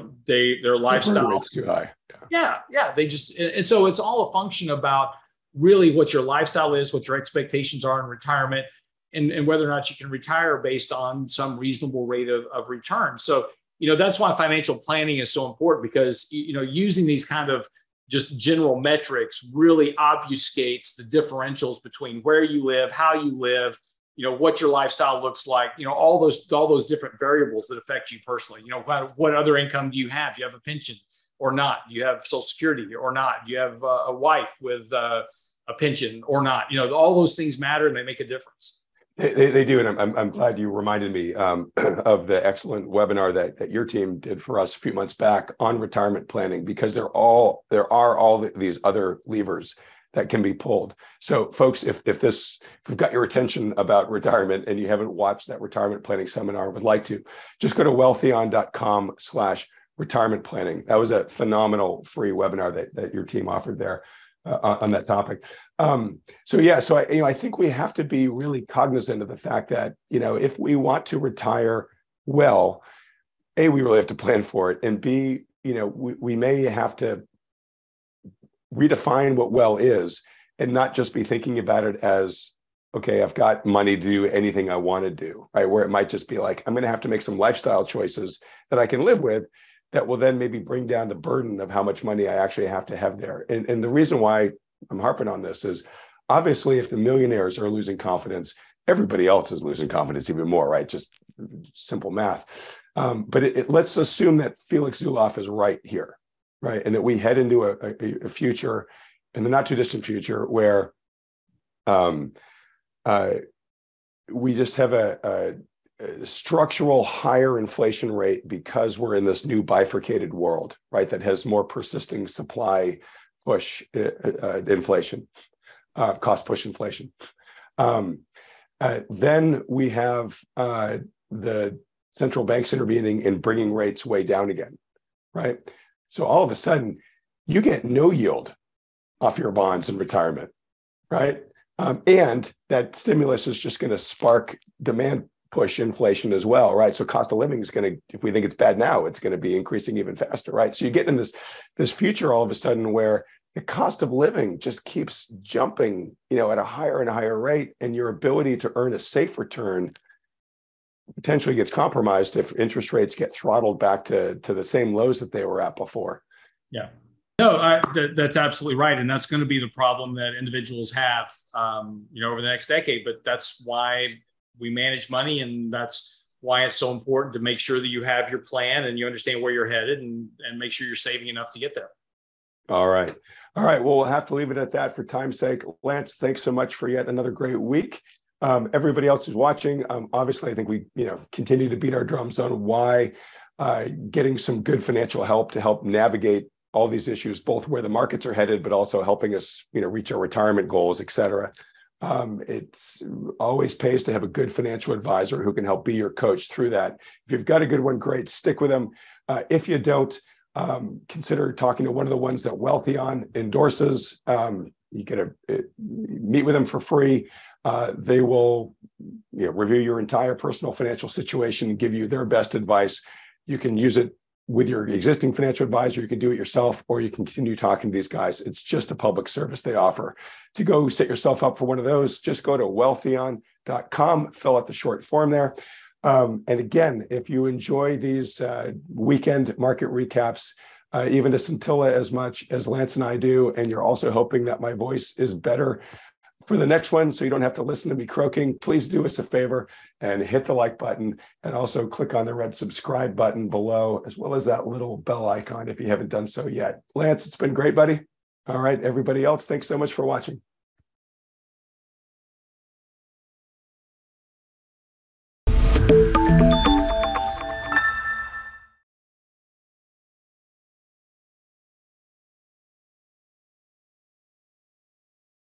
their lifestyle is too high. Yeah. And so it's all a function about really what your lifestyle is, what your expectations are in retirement, and whether or not you can retire based on some reasonable rate of return. So that's why financial planning is so important, because using these kind of just general metrics really obfuscates the differentials between where you live, how you live, what your lifestyle looks like, all those different variables that affect you personally. What other income do you have? Do you have a pension or not? Do you have Social Security or not? Do you have a wife with a pension or not? All those things matter and they make a difference. They do. And I'm glad you reminded me of the excellent webinar that your team did for us a few months back on retirement planning, because there are all these other levers that can be pulled. So folks, if we've got your attention about retirement and you haven't watched that retirement planning seminar, would like to, just go to wealthyon.com/retirement planning. That was a phenomenal free webinar that your team offered there on that topic. So I think we have to be really cognizant of the fact that, if we want to retire well, A, we really have to plan for it, and B, we may have to redefine what well is and not just be thinking about it as, okay, I've got money to do anything I want to do, right? Where it might just be like, I'm going to have to make some lifestyle choices that I can live with that will then maybe bring down the burden of how much money I actually have to have there. And the reason why I'm harping on this is, obviously, if the millionaires are losing confidence, everybody else is losing confidence even more, right? Just simple math. But let's assume that Felix Zulauf is right here, right? And that we head into a future in the not too distant future where we just have a structural higher inflation rate because we're in this new bifurcated world, right? That has more persisting supply push inflation, cost push inflation. Then we have the central banks intervening and bringing rates way down again, right? So all of a sudden, you get no yield off your bonds in retirement, right? And that stimulus is just going to spark demand push inflation as well, right? So cost of living is going to, if we think it's bad now, it's going to be increasing even faster, right? So you get in this future all of a sudden where the cost of living just keeps jumping, at a higher and higher rate, and your ability to earn a safe return potentially gets compromised if interest rates get throttled back to the same lows that they were at before. Yeah. No, that's absolutely right. And that's going to be the problem that individuals have, over the next decade. But that's why we manage money. And that's why it's so important to make sure that you have your plan and you understand where you're headed and make sure you're saving enough to get there. All right. Well, we'll have to leave it at that for time's sake. Lance, thanks so much for yet another great week. Everybody else who's watching, obviously, I think we, continue to beat our drums on why getting some good financial help to help navigate all these issues, both where the markets are headed, but also helping us, reach our retirement goals, et cetera. It's always pays to have a good financial advisor who can help be your coach through that. If you've got a good one, great, stick with them. If you don't, consider talking to one of the ones that Wealthion endorses. You get to meet with them for free. They will review your entire personal financial situation and give you their best advice. You can use it with your existing financial advisor. You can do it yourself, or you can continue talking to these guys. It's just a public service they offer. To go set yourself up for one of those, just go to wealthion.com, fill out the short form there. And again, if you enjoy these weekend market recaps, even to scintilla as much as Lance and I do, and you're also hoping that my voice is better for the next one so you don't have to listen to me croaking, please do us a favor and hit the like button, and also click on the red subscribe button below, as well as that little bell icon if you haven't done so yet. Lance, it's been great, buddy. All right, everybody else, thanks so much for watching.